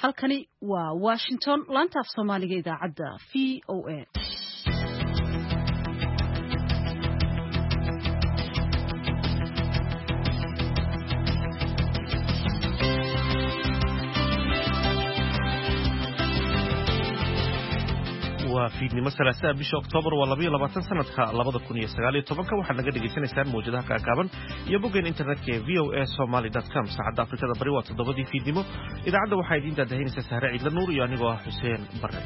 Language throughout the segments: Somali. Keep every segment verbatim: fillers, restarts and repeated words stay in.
halkani waa Washington laanta af Soomaaliga idaacadda V O A. fiidnimo salaasa bisha Oktoobar waa laba iyo labaatan sanadka labada kun iyo sagaal iyo toban waxaad naga dhageysanaysaan mowjadaha kaagaaban iyo bogeen internetka ee v o a somali dot com saacadda Afrikada Bari waa toddobadii fiidnimo idaacadda waxaa idin daadahinaysa Sahre Ciidla Nuur iyo anigoo ah Xuseen Barre.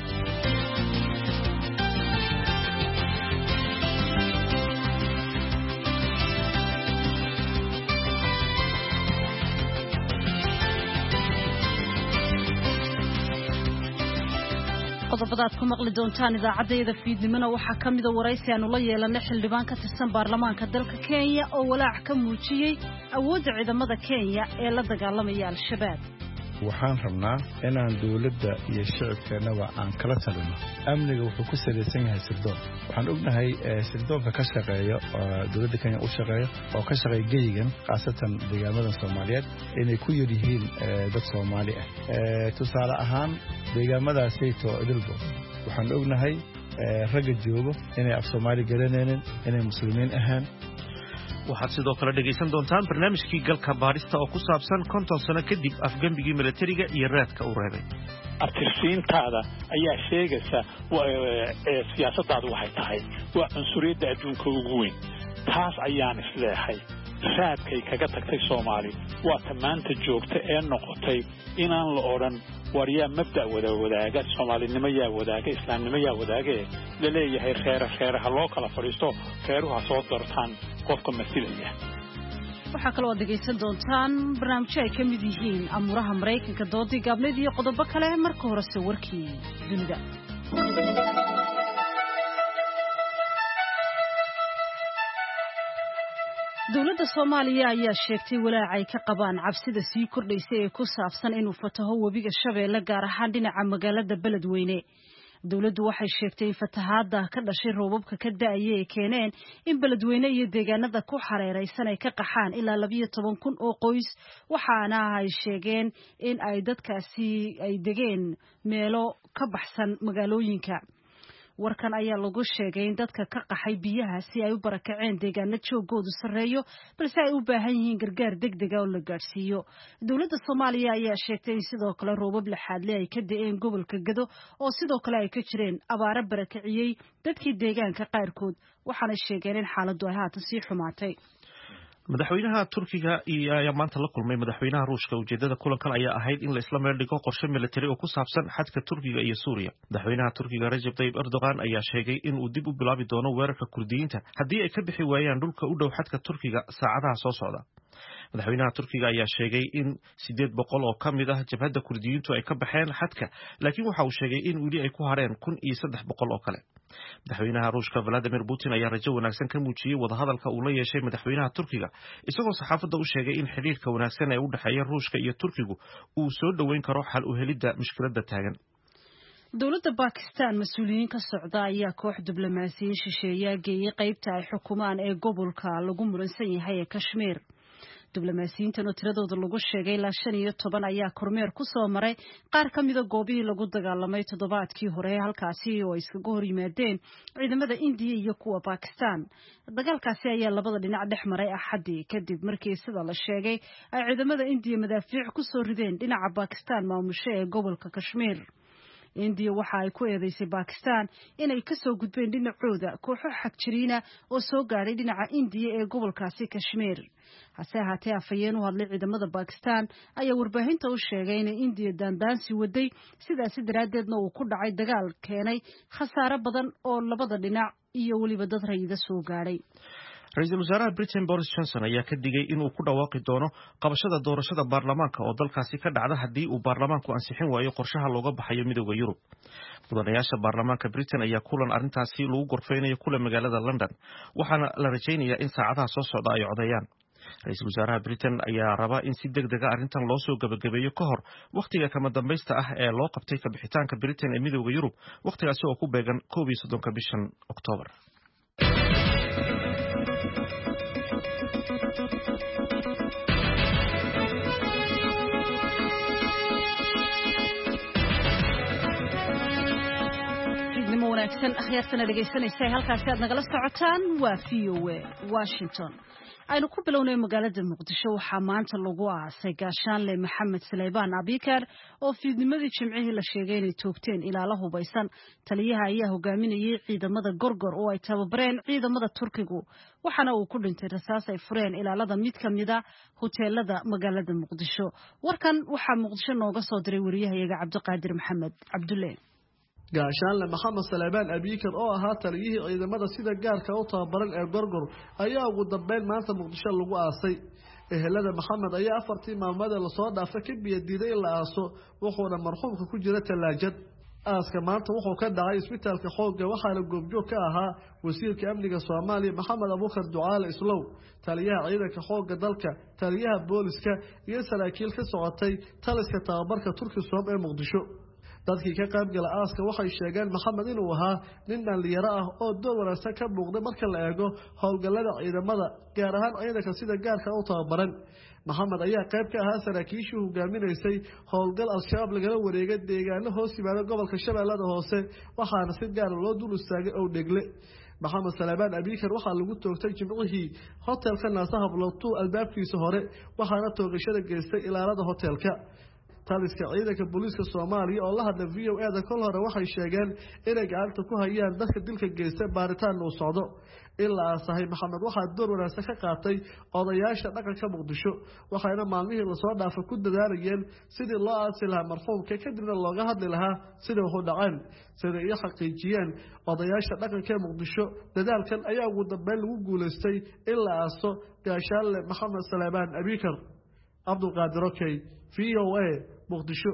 qodobada aad ku maqli doontaan idaacaddeeda fiidnimona waxaa ka mid ah waraysi aanu la yeelanay xildhibaan ka tirsan baarlamaanka dalka Kenya oo walaac ka muujiyay awoodda ciidamada Kenya ee la dagaalamaya al-shabaab. waxaan rabnaa inaan dawladda iyo shacabkeennaba aan kala talino amniga wuxuu ku salaysan yahay sirdoon. waxaan ognahay sirdoonka ka shaqeeya oo dawladda Kenya u shaqeeya oo ka shaqeeya geyigan khaasatan deegaamada Soomaaliyeed inay ku yar yihiin dad Soomaali ah. tusaale ahaan deegaamadaasayto idilbo waxaan ognahay ragga joogo inay af Soomaali garanaynin inay muslimiin ahaan. waxaad sidoo kale dhageysan doontaan barnaamijkii galka baarista oo ku saabsan konton sano kadib afgambigii militariga iyo raadka uu reebay. abtirsiintaada ayaa sheegaysa siyaasadaadu waxay tahay waa cunsuriyadda adduunka ugu weyn. taas ayaan isleehay raadkay kaga tagtay Soomaali waa tamaanta joogta ee noqotay inaan la odhan war yaa mabda wada wadaaga Soomaalinimo yaa wadaaga Islaamnimo yaa wadaaga la leeyahay reer reeraha loo kala fariisto reeruha soo doortaan qofka masilaya. waxaa kaloo dhageysan doontaan barnaamijyo ay ka mid yihiin amuraha Mareykanka doodii gaabneed iyo qodobo kale marka hore soo warkii dunida. dawladda Soomaaliya ayaa sheegtay walaac ay ka qabaan cabsida sii kordhaysay ee ku saabsan inuu fataho webiga Shabeelle gaar ahaan dhinaca magaalada Beledweyne. dawladdu waxay sheegtay in fatahaadda ka dhashay roobabka ka da'aya ay keeneen in Beledweyne iyo deegaanada ku xareeraysan ay ka qaxaan ilaa laba iyo toban kun oo qoys, waxaana ay sheegeen in ay dadkaasi ay degeen meelo ka baxsan magaalooyinka. warkan ayaa lagu sheegay in dadka ka qaxay biyaha si ay u barakaceen deegaano joogoodu sareeyo balse ay u baahan yihiin gargaar degdeg ah oo la gaarsiiyo. dawladda Soomaaliya ayaa sheegtay in sidoo kale roobab laxaadle ay ka da'een gobolka Gado oo sidoo kale ay ka jireen abaaro barakaciyay dadkii deegaanka qaarkood, waxaana sheegeen in xaaladdu ay haatan sii xumaatay. madaxweynaha Turkiga ayaa maanta la kulmay madaxweynaha Ruushka. ujeedada kulankan ayaa ahayd in la isla meel dhigo qorshe militari oo ku saabsan xadka Turkiga iyo Suuriya. madaxweynaha Turkiga Recep Tayyip Erdogan ayaa sheegay in uu dib u bilaabi doono weerarka Kurdiyiinta haddii ay ka bixi waayaan dhulka u dhow xadka Turkiga saacadaha soo socda. madaxweynaha Turkiga ayaa sheegay in sideed boqol oo ka mid ah jabhadda Kurdiyiintu ay ka baxeen xadka, laakiin waxa uu sheegay in weli ay ku hareen kun iyo saddex boqol oo kale. madaxweynaha Ruushka Vladimir Putin ayaa rajo wanaagsan ka muujiyay wadahadalka uu la yeeshay madaxweynaha Turkiga, isagoo saxaafadda u sheegay in xiriirka wanaagsan ee u dhaxeeya Ruushka iyo Turkigu uu soo dhaweyn karo xal u helidda mushkiladda taagan. dawladda Pakistan mas'uuliyiin ka socda ayaa koox diblomaasiyiin shisheeye geeyay qaybta ay xukumaan ee gobolka lagu muransan yahay ee Kashmir. diblomaasiyiintan oo tiradooda lagu sheegay ilaa shan iyo toban ayaa kormeer ku soo maray qaar ka mida goobihii lagu dagaalamay toddobaadkii hore halkaasi oo ay iskaga hor yimaadeen ciidamada Indiya iyo kuwa Pakistan. dagaalkaasi ayaa labada dhinac dhex maray Axaddii kadib markii sida la sheegay ay ciidamada Indiya madaafiic ku soo rideen dhinaca Pakistan maamusho ee gobolka Kashmir. Indiya waxa ay ku eedeysay Pakistan inay ka soo gudbeen dhinacooda kooxo xagjiriina oo soo gaaray dhinaca Indiya ee gobolkaasi Kashmir. hase ahaatee afhayeen u hadlay ciidamada Pakistan ayaa warbaahinta u sheegay in Indiya daandaansi waday, sidaas daraaddeedna uu ku dhacay dagaal keenay khasaare badan oo labada dhinac iyo waliba dad rayida soo gaaray. Ra'iisul Wasaaraha Britain Boris Johnson ayaa ka digay in uu ku dhawaaqi doono qabashada doorashada baarlamaanka oo dalkaasi ka dhacda haddii uu baarlamaanku ansixin waayo qorshaha looga baxayo midowga Yurub. mudanayaasha baarlamaanka Britain ayaa kulan arrintaasi lagu gorfeynayo kula magaalada London, waxaana la rajaynayaa in saacadaha soo socda ay codeeyaan. Ra'iisul Wasaaraha Britain ayaa raba in si degdeg ah arrintan loo soo gabagabeeyo ka hor waqtiga kama dambaysta ah ee loo qabtay ka bixitaanka Britain ee midowga Yurub, waqtigaasi oo ku beegan koob iyo soddonka bishan Oktoobar. wanaagsan akhyaartana dhegaysanaysa halkaasi aad nagala socotaan waa V O A Washington. aynu ku bilownay magaalada Muqdisho waxaa maanta lagu aasay gaashaanle Maxamed Suleymaan Abikar oo fiidnimadii Jimcihii la sheegay inay toogteen ilaalo hubaysan. Taliyaha ayaa hogaaminayay ciidamada Gorgor oo ay tababareen ciidamada Turkigu waxaana uu ku dhintay rasaas ay fureen ilaalada mid kamid ah hoteelada magaalada Muqdisho. Warkan waxaa Muqdisho nooga soo diray wariyahayaga Cabdiqaadir Maxamed Cabdulle. gaashaanle Maxamed Suleymaan Abikar oo ahaa taliyihii ciidamada sida gaarka u tababaran ee Gorgor ayaa ugu dambeyn maanta Muqdisho lagu aasay. ehelada Maxamed ayaa afartii maalmood la soo dhaafay ka biyadiiday in la aaso wuxuuna marxuumka ku jira talaajad. aaska maanta wuxuu ka dhacay isbitaalka xoogga waxaana goobjoog ka ahaa wasiirka amniga Soomaaliya Maxamed Abuukar Ducaale Islow, taliyaha ciidanka xoogga dalka, taliyaha booliska iyo saraakiil ka socotay taliska tababarka Turkisom ee Muqdisho. dadkii ka qayb gala aaska waxay sheegeen Maxamed inuu ahaa nin dhalinyaro ah oo door wanaagsan ka muuqday marka la eego howlgallada ciidamada gaar ahaan ciidanka sida gaarka u tababaran. Maxamed ayaa qayb ka ahaa saraakiishii hogaaminaysay howlgal al-shabaab lagala wareegay deegaano hoos yimaada gobolka Shabeellada Hoose waxaana si gaar loo dul istaagay oo dhegle. Maxamed Suleymaan Abikar waxaa lagu toogtay Jimcihii hotelka Naasaha Blootu albaabkiisa hore waxaana toogashada geystay ilaalada hotelka. taliska ciidanka booliska Soomaaliya oo la hadlay V O A da kol hore waxay sheegeen inay gacanta ku hayaan dadka dilka geystay baaritaan uu socdo. ilaa sahay Maxamed waxa door wanaagsan ka qaatay odayaasha dhaqanka Muqdisho waxayna maalmihii la soo dhaafay ku dadaalayeen sidii loo aasi lahaa marxuumka kadibna looga hadli lahaa sida uu dhacay sida ay xaqiijiyeen odayaasha dhaqanka Muqdisho. dadaalkan ayaa ugu dambeyn lagu guuleystay in la aaso gaashaanle Maxamed Suleymaan Abikar. Cabdiqaadir Okey, V O A Muqdisho.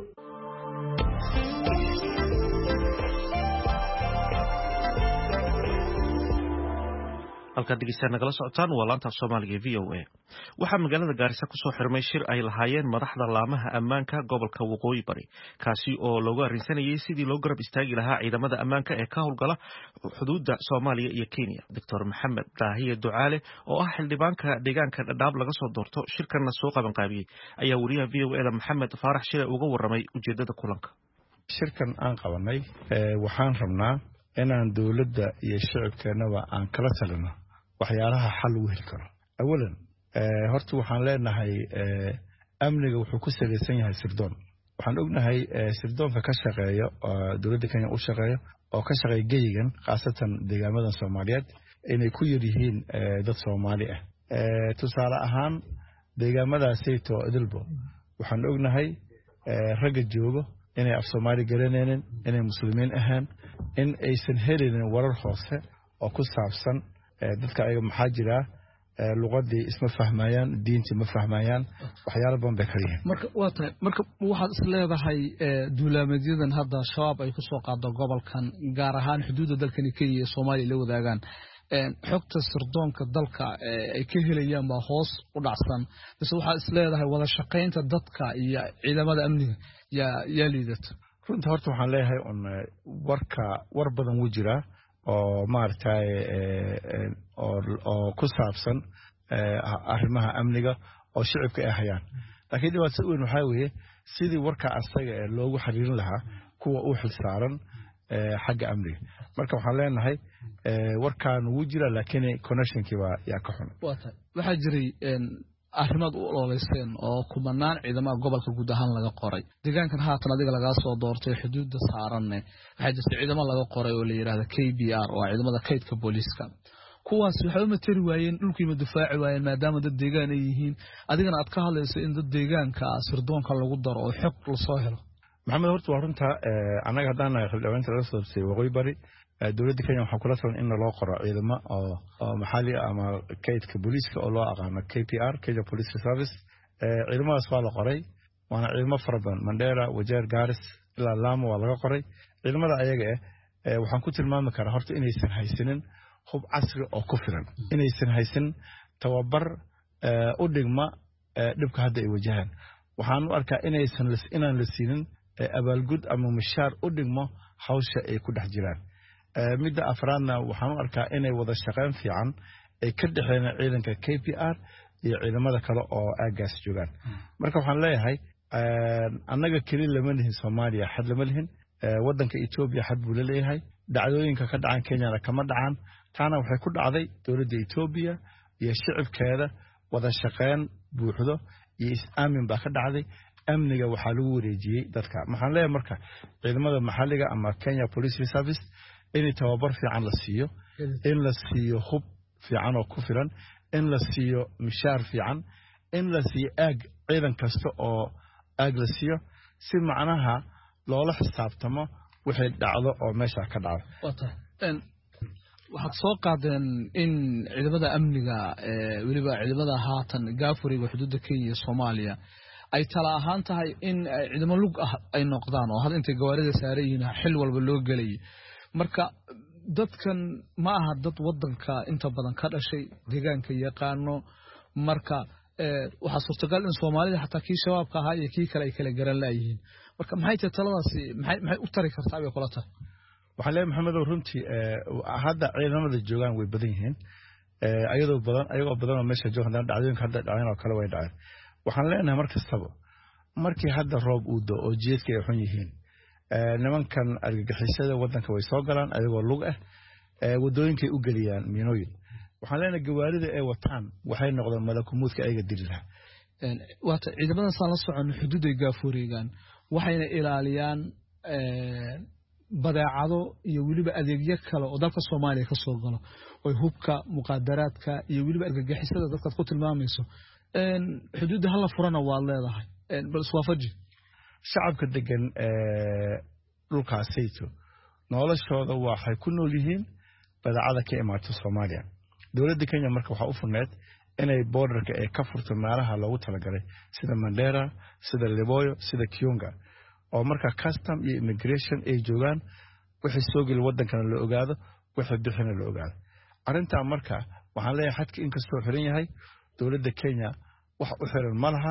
halka dhegeystayaal nagala socotaan waa laanta Soomaaliga V O A. waxaa magaalada Gaarisa ku soo xirmay shir ay lahaayeen madaxda laamaha ammaanka gobolka Waqooyi Bari kaasi oo looga arrinsanayay sidii loo garab istaagi lahaa ciidamada ammaanka ee ka howlgala xuduudda Soomaaliya iyo Kenya. Doctor Maxamed Daahiye Ducaale oo ah xildhibaanka deegaanka Dhadhaab laga soo doorto shirkana soo qaban qaabiyay ayaa wariyaha V O A da Maxamed Faarax Shire uga warramay ujeedada kulanka. shirkan aan qabanay waxaan rabnaa inaan dawladda iyo shacabkeennaba aan kala talino waxyaalaha xal u heli karo. awalan horta waxaan leenahay amniga wuxuu ku saleysan yahay sirdoon. waxaan ognahay sirdoonka ka shaqeeyo dawladda Kenya u shaqeeyo oo ka shaqeeya geeyigan khaasatan deegaamada Soomaaliyeed inay ku yar yihiin dad Soomaali ah. tusaale ahaan deegaamadaasayto idilbo waxaan ognahay ragga joogo inay af Soomaali garanaynin inay muslimiin ahaan in aysan helin warar hoose oo ku saabsan dadka ayaga maxaa jira luqadii isma fahmayaan diintii ma fahmayaan waxyaalo badan bay kaliya. marka waa tahay marka waxaad is leedahay duulaamadyada hadda shabaab ay ku soo qaado gobolkan gaar ahaan xuduudda dalkani Kenya iyo Soomaaliya la wadaagaan xogta sirdoonka dalka ay ka helayaan ba hoos u dhacsan bas waxaad is leedahay wada shaqeynta dadka iyo ciidamada amniga ya ya liidata. runta horta waxaan leeyahay on warka war badan u jira oo maartay oo ku saabsan arrimaha amniga oo shacabka ay hayaan. laakiin dhibaatada weyn waxa weeye sidii warka asaga ee loogu xiriirin lahaa kuwa u xilsaaran xagga amniga. marka waxaan leenahay warkaan wuu jira laakiin connectionkii waa yaa ka xun. waxaa jiray arrimaad u ololeyseen oo kumanaan ciidamada gobolka guud ahaan laga qoray deegaankan haatan adiga laga soo doortay xuduudda saaranne waxaa jirtay ciidamada laga qoray oo la yiraahdo K B R oo ciidamada kaydka booliska kuwaas waxay u matari waayeen dhulkii ma difaaci waayeen maadaama dad deegaan ay yihiin adigana aad ka hadlayso in dad deegaanka sirdoonka lagu daro oo xog la soo helo. maxamed horta waa runta anaga hadaan nahay xildhibaanka laga soo doortay Waqooyi Bari dawladda Kenya waxaa kula talan in loo qoro ciidamo oo maxalli ama kaydka booliska oo loo aqaano K P R Kenya Police Service. ciidamadaas waa la qoray waana ciidamo fara badan Mandera, Wajeer, Garis ilaa Lamu waa laga qoray. ciidamada ayaga ah waxaan ku tilmaami karaa horta inaysan haysanin hub casri oo ku filan, inaysan haysan tababar u dhigma dhibka hadda ay wajahaan. waxaan u arkaa inaysan inaan la siinin abaalgud ama mushaar u dhigmo hawsha ay ku dhex jiraan. midda afraadna waxaan u arkaa inay wada shaqeyn fiican ay ka dhaxeeyaan ciidanka K P R iyo ciidamada kale oo aagaas joogaan. marka waxaan leeyahay annaga kaliya lama lihin Soomaaliya xad lama lihin wadanka Ethiopia xad buu leeyahay dhacdooyinka ka dhacan Kenya kama dhacan taana waxay ku dhacday dowladda Ethiopia iyo shicibkeeda wada shaqeyn buuxdo iyo is-aamin baa ka dhacday amniga waxaa lagu wareejiyay dadka maxaan leeyahay marka ciidamada maxalliga ama Kenya Police Service in tababar fiican la siiyo in la siiyo hub fiican oo ku filan in la siiyo mishaar fiican in la siiyo aag ciidan kasta oo aag la siiyo si macnaha loola xisaabtamo wixii dhacdo oo meesha ka dhacdo waxaad soo qaadeen in ciidamada amniga ee waliba ciidamada haatan gaafuriga xuduudda Kenya iyo Soomaaliya ay tala ahaan tahay in ciidamo lug ah ay noqdaan oo hadda intay gawaarida saarayeen xil walba loo galay marka dadkan ma aha dad wadanka inta badan ka dhashay deegaanka yaqaano marka waxa suurtagal in Soomaalida xataa kii shabaabka ahaa iyo kii kale ay kala garan laayihiin marka maxay tahay taladaasi maxay maxay u tari kartaa bay kula tahay waxaan leeyahay maxamed oo runtii hadda ciidamada joogan way badan yihiin ayadoo badan ayagoo badan oo meesha joogan dhacdooyinka hadda dhaceen oo kale way dhaceen waxaan leenahay markastaba markii hadda roob uu doo oo jeedka ay xun yihiin nimankan argagixisada wadanka way soo galaan ayagoo lug ah wadooyinkay u galiyaan miinooyin waxaan leenahay gawaarida ay wataan waxay noqdeen malakumuudka ayaga dili lahaa waata ciidamada saan la socon xuduuday gaafurigaan waxayna ilaaliyaan badeecado iyo waliba adeegyo kale oo dalka Soomaaliya ka soo galo oo hubka muqaadaraadka iyo waliba argagixisada dadka ku tilmaamayso een xuduud hal furana waa leedahay een bal iswaafaji shacabka degan ee dhulkaasayto noloshooda waxay ku nool yihiin badeecada ka imaata Soomaaliya dawladda Kenya marka waxa u furneed inay borderka ay ka furto meelaha loogu talagalay sida Mandera sida Liboyo sida Kionga oo marka custom iyo immigration ay joogan wixii soo gal wadankan la ogaado wixii bixina la ogaado arinta marka waxaan leeyahay xadka in kastoo xiran yahay dawladda Kenya wax u xiran malaha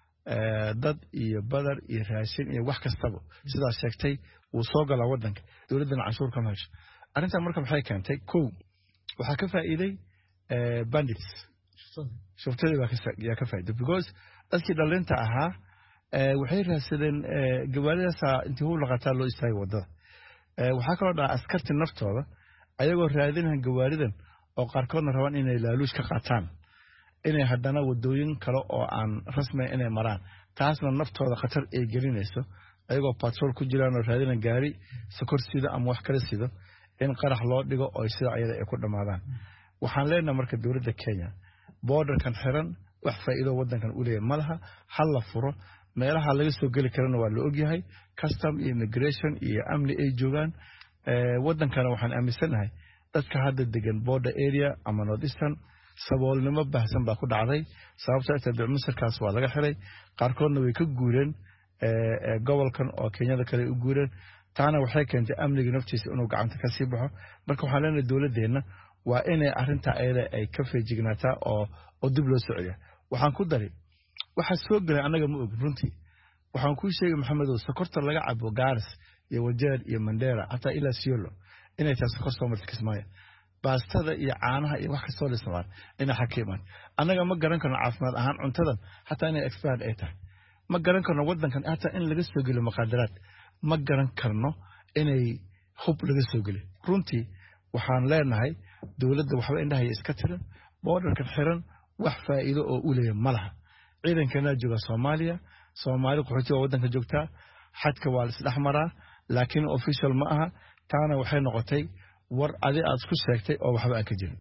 dad iyo badar iyo raashin iyo wax kastaba sida sheegtay uu soo galaa wadanka dawladda canshuur ka hesho arinta marka maxay keentay koow waxa ka faa'iiday bandits shuftada waa ka ka faa'iiday because dadkii dhalinta ahaa waxay raadsadeen gawaarida intii uu laqataa loo istaagay wadada waxa kale oo askarti naftooda ayagoo raadinayaan gawaaridan oo qaarkoodna rabaan inay laaluush ka qaataan inay hadana wadooyin kale oo aan rasmi inay maraan taasna naftooda khatar ay gelinayso ayagoo patrol ku jiraan oo raadinayaan gaari sokor sida ama wax kale sida in qarax loo dhigo oo sida ayada ay ku dhamaadaan waxaan leenahay marka dawladda Kenya borderkan xiran wax faa'iido wadankan u leeyahay malaha hal la furo meelaha laga soo gali karana waa la ogyahay custom iyo immigration iyo amni ay joogan ee wadankana waxaan aaminsanahay dadka hadda degan border area ama northeastern saboolnimo baahsan baa ku dhacday sababtoo ah tabiicmusirkaas waa laga xiray qaarkoodna way ka guureen ee gobolkan oo Kenya kale u guureen taana waxay keentay amniga naftiisa inuu gacanta ka sii baxo marka waxaan leenahay dawladdeena waa inay arinta ayada ay ka feejignaataa oo oo dib loo socdo waxaan ku daray waxa soo galay anaga ma og runtii waxaan ku sheegay maxamed oo sokorta laga cabo Garis iyo Wajeer iyo Mandera hata ila Siolo inay taas sokor soo martay Kismaayo baastada iyo caanaha iyo wax ka soo lismaan ina xakiiman anaga ma garan karno caafimaad ahaan cuntadan hata inay expert ay tahay ma garan karno wadankan hata in laga soo galo maqaadaraad ma garan karno inay hub laga soo galo runtii waxaan leenahay dawladda waxba indhahay iska tiran borderka xiran wax faa'iido oo u leeyahay malaha ciidankana jooga Soomaaliya Soomaali qaxootiga wadanka joogta xadka waa isdhex maraa laakiin official ma aha taana waxay noqotay war adi aad ku sheegtay oo waxba aan ka jirin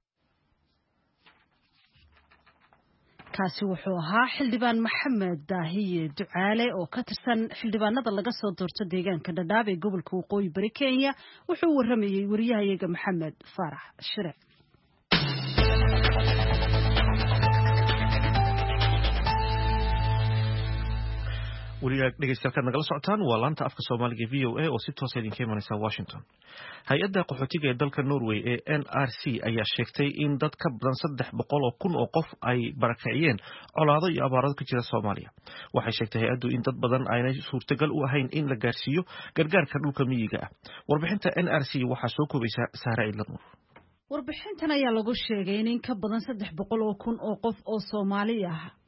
kaasi wuxuu ahaa xildhibaan Maxamed Daahiye Ducaale oo ka tirsan xildhibaanada laga soo doorto deegaanka Dadaab ee gobolka Waqooyi Bari Kenya wuxuu waramayay wariyahayaga Maxamed Farax Shire wariyaha dhegeystayaal nagala socotaan waa laanta afka Soomaaliga V O A oo si toos ah idinka imanaysa Washington. Hay'adda qaxootiga ee dalka Norway ee N R C ayaa sheegtay in dad ka badan saddex boqol oo kun oo qof ay barakaciyeen colaado iyo abaarado ka jira Soomaaliya. Waxay sheegtay hay'addu in dad badan aanay suurtagal u ahayn in la gaarsiiyo gargaarka dhulka miyiga ah. Warbixinta N R C waxaa soo koobaysa Saare Ilanuur. warbixintan ayaa lagu sheegay in ka badan saddex boqol oo kun oo qof oo Soomaali ah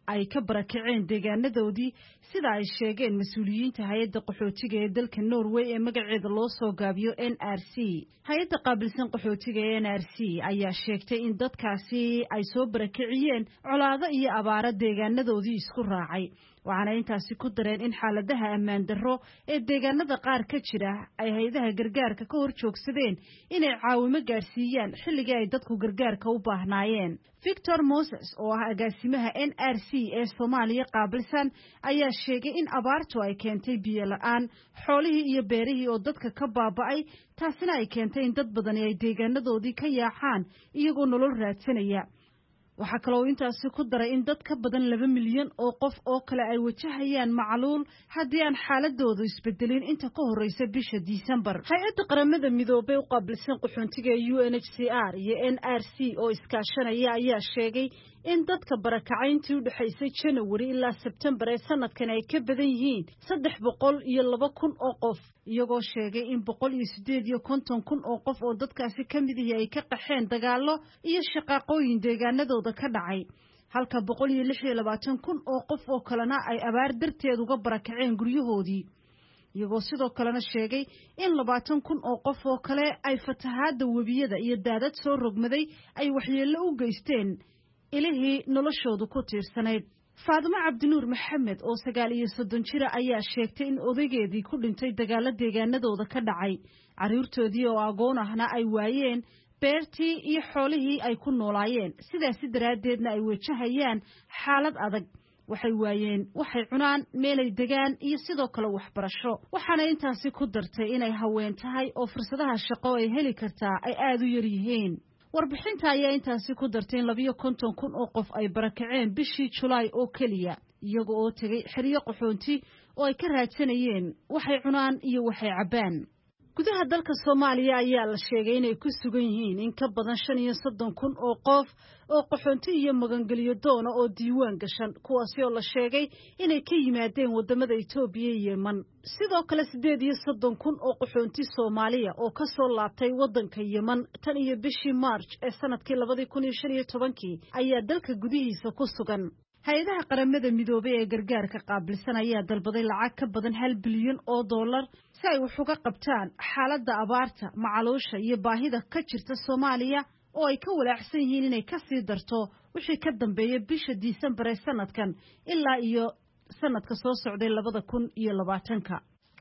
ay ka barakaceen deegaanadoodii sida ay sheegeen mas-uuliyiinta hay-adda qaxootiga ee dalka Norway ee magaceeda loo soo gaabiyo N R C. hay-adda qaabilsan qaxootiga ee N R C ayaa sheegtay in dadkaasi ay soo barakaciyeen colaado iyo abaaro deegaanadoodii isku raacay, waxaana intaasi ku dareen in xaaladaha ammaan darro ee deegaanada qaar ka jira ay hay'adaha gargaarka ka hor joogsadeen inay caawimo gaarsiiyaan xilligii ay dadku gargaarka u baahnaayeen. Victor Moses oo ah agaasimaha N R C ee Soomaaliya qaabilsan ayaa sheegay in abaartu ay keentay biyo la'aan, xoolihii iyo beerihii oo dadka ka baaba'ay, taasina ay keentay in dad badan ay deegaanadoodii ka yaacaan iyagoo nolol raadsanaya. waxaa kaloo intaasi ku daray in dad ka badan laba milyan oo qof oo kale ay wajahayaan macluul haddii aan xaaladoodu isbedelin inta ka horeysa bisha Disembar. hay-adda qaramada midoobay u qaabilsan qaxoontiga U N H C R iyo N R C oo iskaashanaya ayaa sheegay in dadka barakacayntii u dhaxaysay January ilaa September ee sanadkan ay ka badan yihiin saddex boqol iyo laba kun oo qof, iyagoo sheegay in boqol iyo sideed iyo konton kun oo qof oo dadkaasi ka mid yihiin ay ka qaxeen dagaallo iyo shaqaaqooyin deegaanadooda ka dhacay, halka boqol iyo lix iyo labaatan kun oo qof oo kalena ay abaar darteed uga barakaceen guryahoodii, iyagoo sidoo kalena sheegay in labaatan kun oo qof oo kale ay fatahaadda webiyada iyo daadad soo rogmaday ay waxyeello u geysteen ilihii noloshoodu ku tiirsanayd. Faadimo Cabdinuur Maxamed oo sagaal iyo soddon jira ayaa sheegtay in odaygeedii ku dhintay dagaalo deegaanadooda ka dhacay, carruurtoodii oo agoon ahna ay waayeen beertii iyo xoolihii ay ku noolaayeen, sidaasi daraaddeedna ay wajahayaan xaalad adag. waxay waayeen waxay cunaan, meelay degaan iyo sidoo kale waxbarasho. waxaana intaasi ku dartay inay haween tahay oo fursadaha shaqo ay heli kartaa ay aad u yar yihiin. warbixinta ayaa intaasi ku dartay in labiyo konton kun oo qof ay barakaceen bishii Julaay oo keliya, iyaga oo tegay xeryo qaxoonti oo ay ka raadsanayeen waxay cunaan iyo waxay cabaan. gudaha dalka Soomaaliya ayaa la sheegay inay ku sugan yihiin in ka badan shan iyo soddon kun oo qof oo qaxoonti iyo magangeliyo doona oo diiwaan gashan, kuwaasi oo la sheegay inay ka yimaadeen wadamada Itoobiya iyo Yemen. sidoo kale sideed iyo soddon kun oo qaxoonti Soomaaliya oo ka soo laabtay wadanka Yemen tan iyo bishii March ee sanadkii laba kun iyo shan iyo toban ayaa dalka gudihiisa ku sugan. hay-adaha qaramada midoobay ee gargaarka qaabilsan ayaa dalbaday lacag ka badan hal bilyan oo dollar si ay wax uga qabtaan xaaladda abaarta, macaluusha iyo baahida ka jirta Soomaaliya oo ay ka walaacsan yihiin inay ka sii darto wixii ka dambeeyay bisha Disembar ee sanadkan ilaa iyo sanadka soo socday labada kun iyo labaatanka.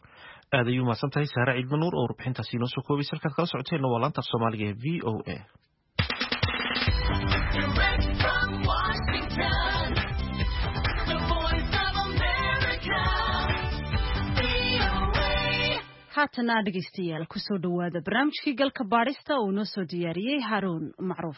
aad ayuu mahadsan tahay Saara Ciidmo Nuur oo warbixintaasi inoo soo koobay. halkaad kala socoteen waa laanta Soomaaliga ee V O A. haatana dhegeystayaal ku soo dhawaada barnaamijkii galka baadhista oo noo soo diyaariyey Haruun Macruuf.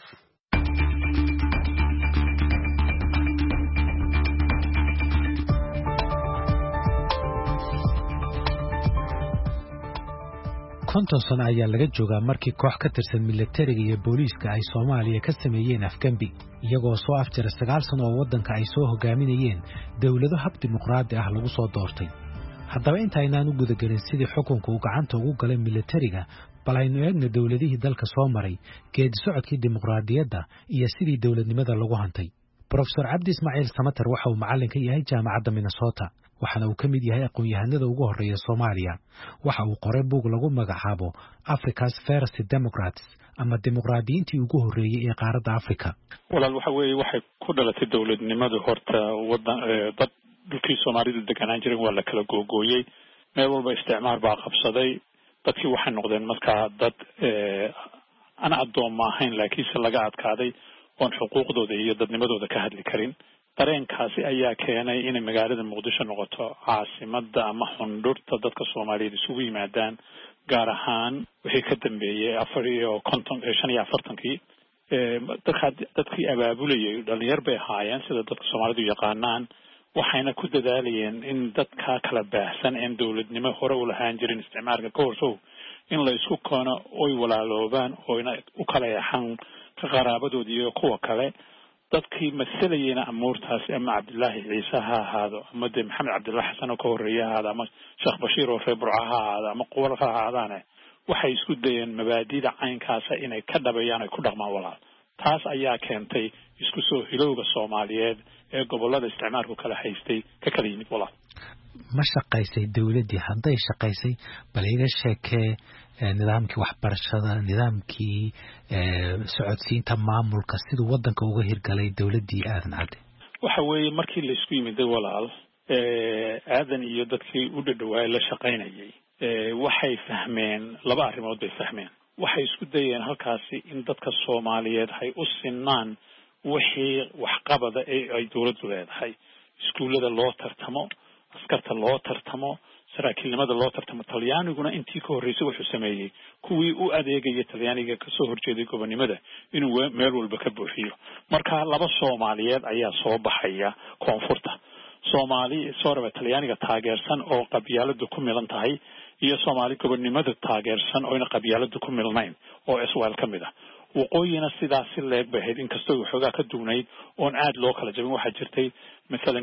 konton sano ayaa laga joogaa markii koox ka tirsan militariga iyo booliiska ay Soomaaliya ka sameeyeen afgambi, iyagoo soo afjara sagaal sano oo waddanka ay soo hogaaminayeen dawlado hab dimuqraadi ah lagu soo doortay. haddaba inta aynaan u gudagelin sidii xukunka uu gacanta ugu galay militariga, bal aynu eegna dawladihii dalka soo maray, geedi socodkii dimuqraadiyadda iyo sidii dawladnimada lagu hantay. Professor Cabdi Ismaaciil Samatar waxa uu macallin ka yahay jaamacadda Minnesota, waxaana uu ka mid yahay aqoon-yahanada ugu horreeya Soomaaliya. waxa uu qoray buug lagu magacaabo Africa's First Democrats, ama dimuqraadiyiintii ugu horreeyay ee qaaradda Afrika. walaal waxa weeye waxay ku dhalatay dawladnimadu horta wadan dad dhulkii Soomaalidu deganaan jireen waa la kala googooyay, meel walba isticmaar baa qabsaday, dadkii waxay noqdeen markaa dad aan addoon ahayn laakiinse laga adkaaday oon xuquuqdooda iyo dadnimadooda ka hadli karin. dareenkaasi ayaa keenay inay magaalada Muqdisho noqoto caasimadda ama xundurta dadka Soomaaliyeed isugu yimaadaan, gaar ahaan wixii ka dambeeyay afar iyo konton shan iyo afartankii. dadkii abaabulayay dhalinyar bay ahaayeen sida dadka Soomaalidu yaqaanaan, waxayna ku dadaalayeen in dadka kala baahsan ee dawladnimo hore u lahaan jirin isticmaalka ka horsow in la isku koono oy walaaloobaan oo ina u kala yaxan ka qaraabadood iyo kuwa kale. dadkii masalayeen amuurtaasi ama Cabdullaahi Ciise ha ahaado ama de Maxamed Cabdullaahi Xasan oo ka horreeya ha ahaado ama Sheekh Bashiir oo reer Burca ha ahaado ama kuwa kale ha ahaadaan, waxay isku dayeen mabaadi'da caynkaas inay ka dhabayaan ay ku dhaqmaan walaal. taas ayaa keentay isku soo hilowga Soomaaliyeed ee gobolada isticmaalku kala haystay ka kala yimid walaal ma shaqaysay dawladii hadday shaqaysay bal iga sheekee nidaamkii waxbarashada nidaamkii socodsiinta maamulka sidoo wadanka uga hirgalay dawladii aadan cadde waxa weeye markii la isku yimid walaal ee aadan iyo dadkii u dhadhawaay la shaqaynayay ee waxay fahmeen laba arrimood bay fahmeen waxay isku dayeen halkaasi in dadka Soomaaliyeed ay u sinaan wixii waxqabada ay dawladdu leedahay iskuulada loo tartamo askarta loo tartamo saraakiilnimada loo tartamo Talyaaniguna intii ka horeysay wuxuu sameeyay kuwii u adeegay Talyaaniga ka soo horjeeday gobonimada inuu meel walba ka buuxiyo marka laba Soomaaliyeed ayaa soo baxaya koonfurta Soomaali sooraba Talyaaniga taageersan oo qabyaalada ku milan tahay iyo Soomaali gobonimada taageersan oo ina qabyaalada ku milnayn oo iswaal kamid ah waqooyina sidaas leeg bahayd in kastoo waxoogaa ka duunayd oon aad loo kala jabin waxa jirtay مثلا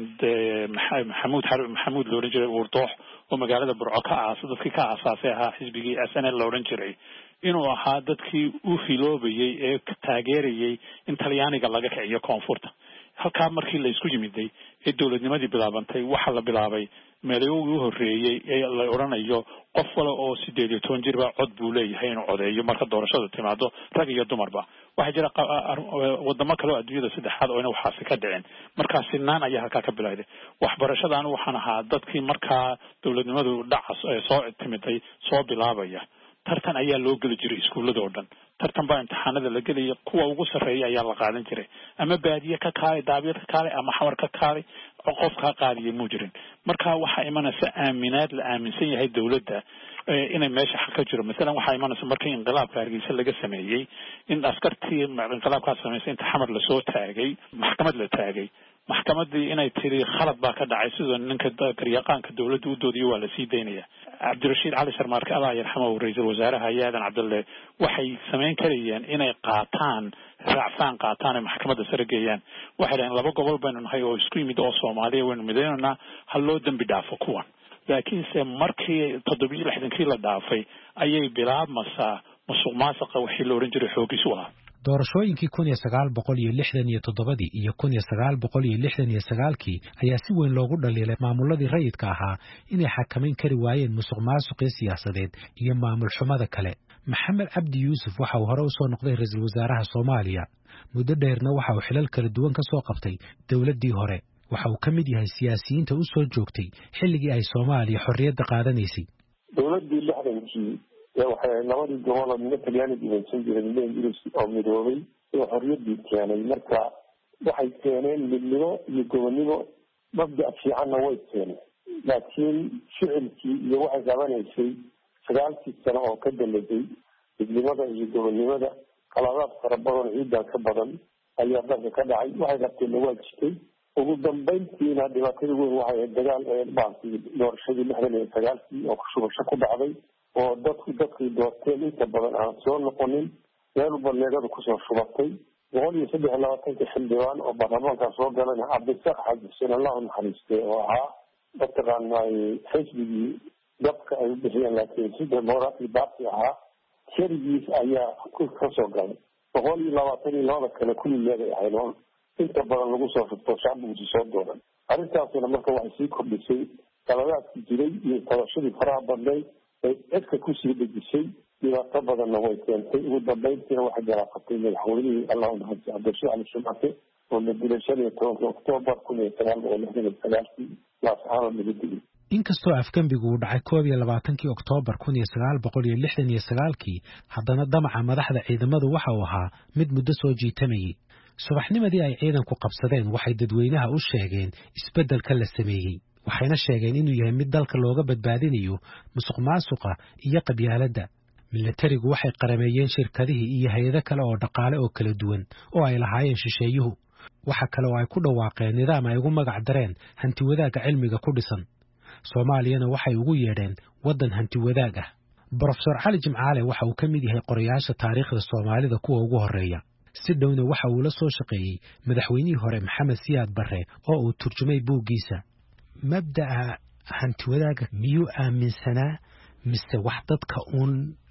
محمود حرب محمود لورنجري وردوح ومقالة برعو كأس dadkii ka aasaasay xisbigii S N L la oran jiray inuu ahaa dadkii u hiloobayay ee taageerayay in Talyaaniga laga kiciyo koonfurta halka markii la isku yimiday ee dawladnimadii bilaabantay waxa la bilaabay meelaha ugu horeeyay ee la oranayo qof wala oo sideed iyo toban jir ba cod buu leeyahay inuu codeeyo marka doorashada timaado rag iyo dumarba waxa jira wadamo kale oo adduunyada saddexaad oo inuu waxaasi ka dhicin marka sinaan ayaa halka ka bilowday waxbarashadaan waxaan ahaa dadkii marka dawladnimadu dhacas ee soo timiday soo bilaabaya tartan ayaa loo gali jiray iskuulada oo dhan tartan baa imtixaanada la geliyay kuwa ugu sareeyay ayaa la qaadan jiray ama baadiye ka kaalay daabir ka kaalay ama xawar ka kaalay qof ka qaadiyay mujirin marka waxa imanaysa aaminaad la aaminsan yahay dawladda inay meesha xaq ka jiro midalan waxa imanaysa markii inqilaabka Hargeysa laga sameeyay in askartii inqilaabka sameeyay inta xamar la soo taagay maxkamad la taagay maxkamadii inay tiri khalad baa ka dhacay sidoo ninka garyaqaanka dawladdu u doodiyay waa la sii deynaya Cabdirashiid Cali Sharmaarke Allah yarxamahu ra'iisul wasaaraha Aadan Cabdulle waxay sameyn karayeen inay qaataan raacfaan qaataan maxkamadda sare geeyaan waxay leeyihiin laba gobol baynu nahay oo isku yimid oo Soomaaliya weyn mideynana hal loo dambi dhaafo kuwan laakiin se markii toddoba iyo lixdan la dhaafay ayay bilaabmaysaa musuqmaasuqa wixii la oran jiray xoogiisu ah doorashooyinkii kun iyo sagaal boqol iyo lixdan iyo toddobadii iyo kun iyo sagaal boqol iyo lixdan iyo sagaalkii ayaa si weyn loogu dhaliilay maamuladii rayidka ahaa inay xakameyn kari waayeen musuqmaasuqii siyaasadeed iyo maamul xumada kale maxamed cabdi yuusuf waxa uu hore u soo noqday ra'iisul wasaaraha Soomaaliya muddo dheerna waxa uu xilal kala duwan ka soo qabtay dawladii hore waxa uu kamid yahay siyaasiyiinta u soo joogtay xilligii ay Soomaaliya xorriyadda qaadanaysay dawladii lixdankii waxay nabadii gobolada midna Talyaaniga inaysan jirin meel Ingiriis oo midoobay oo xorriyadii keenay marka waxay keeneen midnimo iyo gobonimo mabda fiicanna way keeneen laakiin ficilkii iyo waxay qabanaysay sagaalkii sano oo ka dambeeyay midnimada iyo gobonimada qaladaad fara badan ciidan ka badan ayaa dalka ka dhacay waxay qabteen waa jirtay ugu dambeyntiina dhibaatada weyn waxay dagaal ee baaqi doorashadii lixdan iyo sagaalkii oo ku shubasho ku dhacday oo dadku dadkii doorteen inta badan aan soo noqonin meel balleegadu ku soo shubatay boqol iyo saddex iyo labaatan xildhibaan oo baarlamaanka soo galay Cabdisaaq Xaaji Xuseen Allah naxariistay oo ahaa dadkaan xisbigii dadka ay bixiyeen laakiin sida moorati baaqi ahaa sharigiis ayaa ku soo galay boqol iyo labaatan iyo laba kale kulli leeday ahayn inta badan lagu soo shubto shacbigu soo dooran arrintaasina marka waxay sii kordhisay qaladaadkii jiray iyo tabashadii faraha badnay ay dadka ku sii dejisay dhibaato badanna way keentay ugu dambeyntiina waxay garaaqatay madaxweynihii Allah naxariistay Cabdirashiid Cali Sharmaarke oo la dilay shan iyo tobanka Oktoobar kun iyo sagaal boqol lixdan iyo sagaalkii laascaano lagu dilay inkastoo afgambigu uu dhacay koob iyo labaatankii Oktoobar kun iyo sagaal boqol iyo lixdan iyo sagaalkii haddana damaca madaxda ciidamadu waxa uu ahaa mid muddo soo jiitamayay subaxnimadii ay ciidanku qabsadeen waxay dadweynaha u sheegeen isbeddelka la sameeyay waxayna sheegeen inuu yahay mid dalka looga badbaadinayo musuqmaasuqa iyo qabyaaladda militarigu waxay qarameeyeen shirkadihii iyo hay'ado kale oo dhaqaale oo kala duwan oo ay lahaayeen shisheeyuhu waxa kale oo ay ku dhawaaqeen nidaam ay ugu magac dareen hanti wadaagga cilmiga ku dhisan Soomaaliyana waxay ugu yeedheen wadan hanti wadaag ah Professor Cali Jimcaale waxa uu ka mid yahay qorayaasha taariikhda Soomaalida kuwa ugu horeeya si dhowna waxa uu la soo shaqeeyay madaxweynihii hore Maxamed Siyaad Barre oo uu turjumay buuggiisa mabda'a hanti wadaagga miyuu aaminsanaa mise wax dadka uun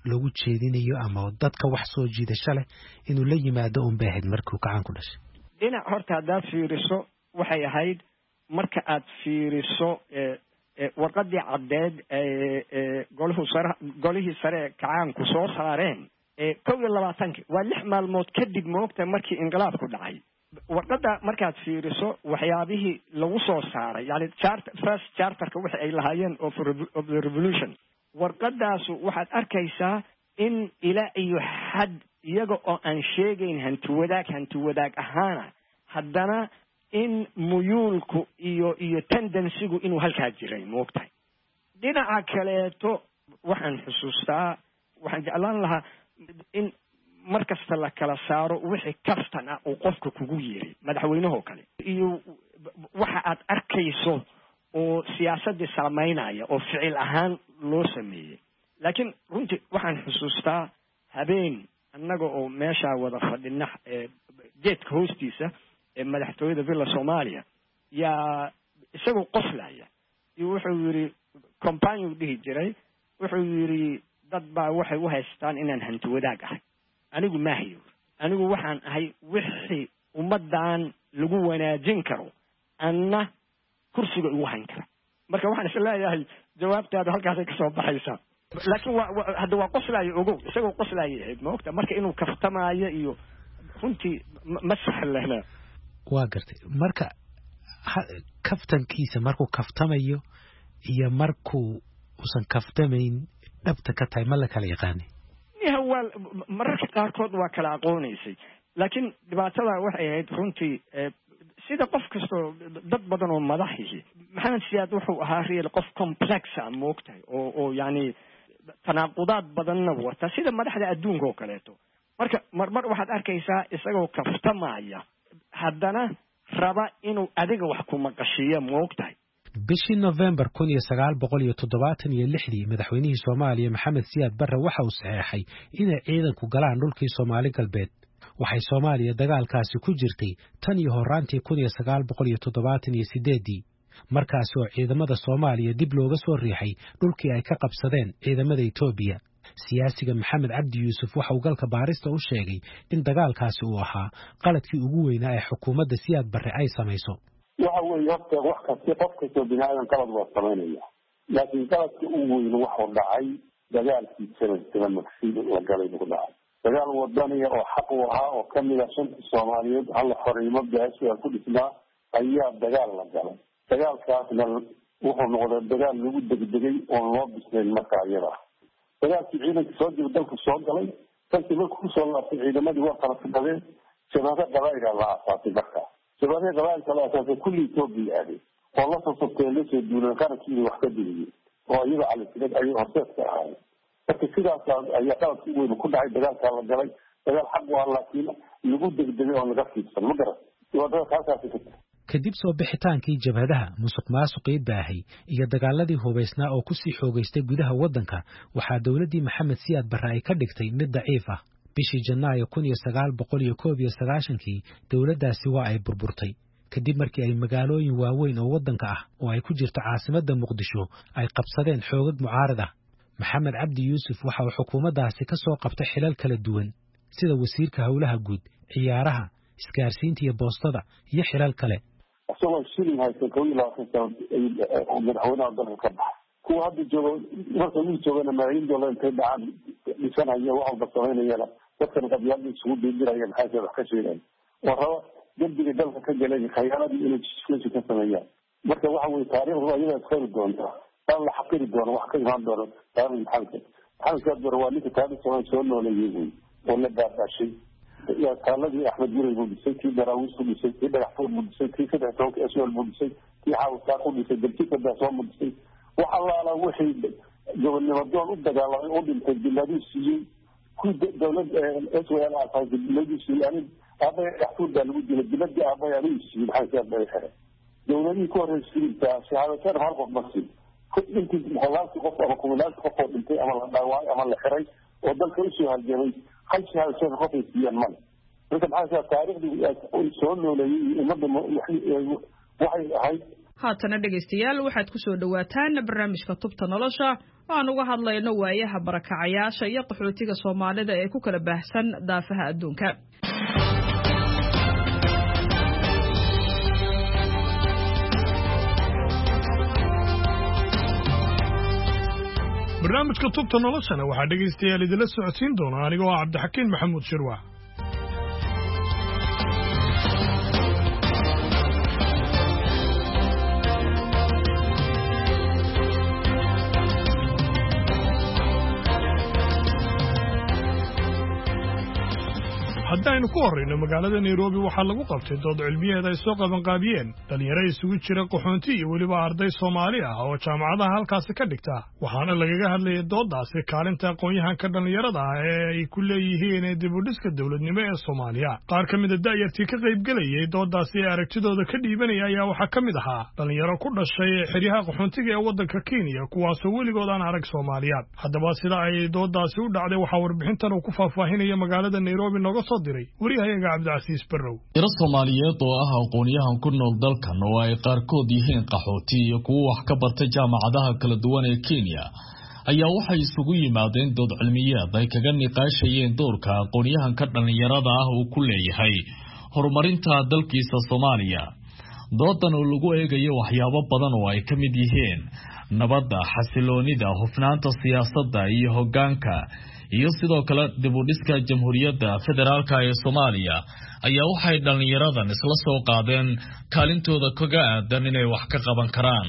lagu jeedinayo ama dadka wax soo jiidasho leh inuu la yimaado un bay ahayd markuu gacan ku dhashay dhinac horta haddaad fiiriso waxay ahayd marka aad fiiriso warqadii caddeed golihii sare golihii sare gacanku soo saareen kow iyo labaatankii waa lix maalmood kadib moogta markii inqilaabku dhacay warqadda markaad fiiriso waxyaabihii lagu soo saaray yani charter first charterka wixii ay lahaayeen of of the revolution warqadaasu waxaad arkaysaa in ilaa iyo xad iyaga oo aan sheegayn hanti wadaag hanti wadaag ahaana haddana in muyuulku iyo iyo tendensigu inuu halkaa jiray moogtahay dhinaca kaleeto waxaan xusuustaa waxaan jeclaan lahaa in mar kasta la kala saaro wixii kaftan ah oo qofka kugu yeeray madaxweynahoo kale iyo waxa aad arkayso oo siyaasadii saameynaya oo ficil ahaan loo sameeyey laakiin runtii waxaan xusuustaa habeen annaga oo meeshaa wada fadhina geedka hoostiisa ee madaxtooyada villa Soomaaliya yaa isagoo qoslaya iyo wuxuu yiri company dhihi jiray wuxuu yiri dad baa waxay u haystaan inaan hanti wadaag ahay anigu ma hayo anigu waxaan ahay wixii ummadan lagu wanaajin karo anna kursiga ugu hayn kara marka waxaan isleeyahay jawaabtaada halkaas ay ka soo baxaysaa laakiin waa hadda waa qoslaayo ogow isagoo qoslaayo ma ogta marka inuu kaftamaayo iyo runtii ma sahlana waa gartay marka kaftankiisa markuu kaftamayo iyo markuu usan kaftamayn dhabta ka tahay ma la kala yaqaanay ya wal mararka qaarkood waa kala aqoonaysay laakiin dhibaatada waxay ahayd runtii sida qof kasto dad badan oo madaxihi maxamed siyaad wuxuu ahaa real qof complex ah moogtahay oo oo yani tanaaqudaad badanna wata sida madaxda adduunka oo kaleeto marka marmar waxaad arkaysaa isagoo kaftamaya haddana raba inuu adiga wax ku maqashiyo moogtahay bishii November kun iyo sagaal boqol iyo toddobaatan iyo lixdii madaxweynihii Soomaaliya Maxamed Siyaad Barre waxa uu saxeexay inay ciidanku galaan dhulkii Soomaali galbeed waxay Soomaaliya dagaalkaasi ku jirtay tan iyo horaantii kun iyo sagaal boqol iyo toddobaatan iyo siddeed markaas oo ciidamada Soomaaliya dib looga soo riixay dhulkii ay ka qabsadeen ciidamada Itoobiya siyaasiga Maxamed Cabdi Yuusuf waxa uu galka baarista u sheegay in dagaalkaasi uu ahaa qaladkii ugu weynaa ee xukuumadda Siyaad Barre ay samayso waxa weeye horta wax kasta qof kastoo binaadan qalad waa samaynaya laakiin qaladka ugu weyn waxuu dhacay dagaalkii sanadkii magsiid la galay buu dhacay dagaal wadaniya oo xaq u ahaa oo ka mid ah shanta Soomaaliyeed hal xornimo gaasho ku dhisnaa ayaa dagaal la galay dagaalkaasna wuxuu noqday dagaal lagu degdegay oo loo bisnayn markaa iyada dagaalkii ciidanka soo jira dalku soo galay dadkii markuu soo laabtay ciidamadii waa kala fadhiyeen shabaqa qabaayga la asaasay markaa shabaqa qabaayga la asaasay kulli Itoobiya aaday oo la soo socday la soo duulay qarankiina wax ka dilay oo iyada calaamad ay horseedka ahayd marka sidaas ayaa qaladkii weyn ku dhacay dagaalka la galay dagaal xaq waa laakiin lagu degdegay oo laga fiirsan ma garan wadada kaasaasi kadib soo bixitaankii jabhadaha musuqmaasuqii baahay iyo dagaaladii hubaysnaa oo ku sii xoogaystay gudaha waddanka waxaa dawladdii Maxamed Siyaad Barre ay ka dhigtay mid daciif ah bishii Janaayo kun iyo sagaal boqol iyo koob iyo sagaashankii dawladdaasi waa ay burburtay kadib markii ay magaalooyin waaweyn oo waddanka ah oo ay ku jirto caasimadda Muqdisho ay qabsadeen xoogag mucaarad ah Maxamed Cabdi Yuusuf waxa uu xukuumaddaasi ka soo qabtay xilal kala duwan sida wasiirka howlaha guud ciyaaraha isgaarsiinta iyo boostada iyo xilal kale asagoo shilin haysan kow iyo labaatan sano madaxweynaha dalka ka baxay kuwa hadda jooga marka uu joogana malaayiin dollar intay dhacaan dhisanaya wax walba samaynayana dadkan qabyaalada isugu dhiiraya maxay wax ka sheegaan oo rabo dembiga dalka ka galay khayaaladii inay jisku ka sameeyaan marka waxa weeye taariikhdu ayada iskari doonta tan la xaqiri doono wax ka imaan doono taariikh maxamed maxamed Siyaad Barre waa ninka taariikhda soo nooleeyay oo la baabashay يا كالذي أحمد جوري بودسي كي دراويس بودسي كي دراحفور بودسي كي كده توك أسوال بودسي كي حاول تاخد بودسي دلتي كده أسوال بودسي وحلا على وحيد جو اللي مبدون أبدا على أودن تجديدي سيجي كل دولة أسوال على تجديدي سيجي يعني أبا يحفور ده الودي البلد أبا يعيش من حيث أبا يحرق دولة كور السيل تاع شهادة كان هرب مصير كنت أنت خلاص تقف أو كملات تقف أنت أمر الدواء أمر الحري وضل كل شيء هالجميع هاي شيء هذا شيء خطير في المال. أنت بعد التاريخ اللي يسون ولا يمضي وحي هاي. haatana dhegaystayaal waxaad ku soo dhawaataan barnaamijka tubta nolosha oo aan uga hadlayno waayaha barakacayaasha iyo qaxootiga Soomaalida ee ku kala baahsan daafaha adduunka. barnaamijka tubta noloshana waxaa dhegaystayaal idila socodsiin doona anigoo ah Cabdixakiin Maxamuud Shirwa. haddaynu ku horreyno magaalada Nairobi waxaa lagu qabtay dood cilmiyeed ay soo qaban qaabiyeen dhalinyaro isugu jira qaxoonti iyo weliba arday Soomaali ah oo jaamacadaha halkaas ka dhigta waxaana lagaga hadlayay doodaasi kaalinta aqoon-yahanka dhalinyarada ah ee ay ku leeyihiin dib u dhiska dawladnimo ee Soomaaliya. qaar ka mid ah da'yartii ka qayb galayay doodaasi ee aragtidooda ka dhiibanaya ayaa waxaa ka mid ahaa dhalinyaro ku dhashay xeryaha qaxoontiga ee waddanka Kenya kuwaasoo weligood aan arag Soomaaliyaad. haddaba sida ay doodaasi u dhacday waxaa warbixintan uu ku faahfaahinaya magaalada Nairobi nooga soo wariyahayaga Cabdicasiis Barrow. Yar Soomaaliyeed oo ah aqoon-yahan ku nool dalkan oo ay qaarkood yihiin qaxooti iyo kuwa wax ka bartay jaamacadaha kala duwan ee Kenya ayaa waxay isugu yimaadeen dood cilmiyeed ay kaga niqaashayeen doorka aqoon-yahanka dhalinyarada ah uu ku leeyahay horumarinta dalkiisa Soomaaliya. doodan oo lagu eegayo waxyaabo badan oo ay ka mid yihiin nabadda, xasiloonida, hufnaanta siyaasadda iyo hoggaanka iyo sidoo kale dib u dhiska jamhuuriyadda federaalka ee Soomaaliya ayaa waxay dhalinyaradan isla soo qaadeen kaalintooda kaga aadan inay wax ka qaban karaan.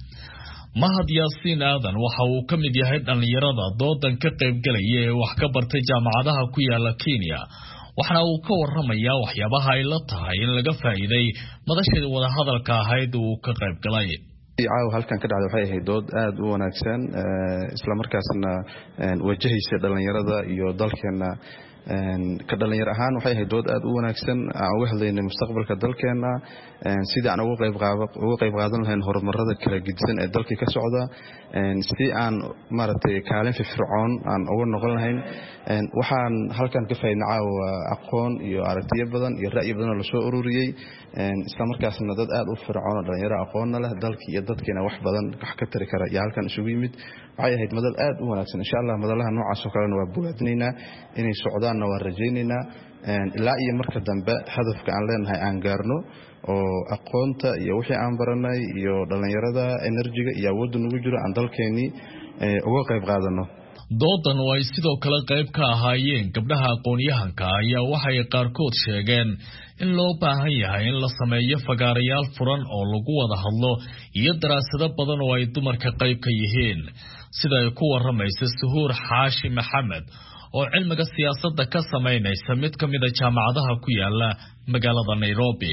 Mahad Yaasiin Aadan waxa uu ka mid yahay dhalinyarada doodan ka qayb galaya ee wax ka bartay jaamacadaha ku yaala Kenya waxana uu ka warramayaa waxyaabaha ay la tahay in laga faa'iiday madashada wada hadalka ahayd uu ka qayb galay. caaw halkan ka dhacday waxay ahayd dood aad u wanaagsan isla markaasna wajahaysa dhalinyarada iyo dalkeena ka dhalinyar ahaan waxay ahayd dood aad u wanaagsan aan uga hadlaynay mustaqbalka dalkeena sidii aan uga qayb qaadan uga qayb qaadan lahayn horumarada kala gidsan ee dalka ka socda si aan maaragtay kaalin firfircoon aan uga noqon lahayn waxaan halkan ka faa'iidnay caaw aqoon iyo aragtiyo badan iyo ra'yi badan oo la soo ururiyay isla markaasna dad aad u firfircoon dhalinyaro aqoon leh dalka iyo dadkeena wax badan wax ka tari kara iyo halkan isugu yimid waxay ahayd madal aad u wanaagsan insha Allah madalaha noocaas oo kale waa bogaadinaynaa inay socdaan waa rajaynaynaa ilaa iyo marka dambe hadafka aan leenahay aan gaarno oo aqoonta iyo wixii aan baranay iyo dhalinyarada enerjiga iyo awoodda nagu jiro aan dalkeeni uga qayb qaadano. doodan oo ay sidoo kale qayb ka ahaayeen gabdhaha aqoon-yahanka ayaa waxay qaarkood sheegeen in loo baahan yahay in la sameeyo fagaarayaal furan oo lagu wada hadlo iyo daraasado badan oo ay dumarka qayb ka yihiin sida ay ku waramayso Suhuur Xaashi Maxamed oo cilmiga siyaasadda ka sameynaysa mid ka mid ah jaamacadaha ku yaala magaalada Nairobi.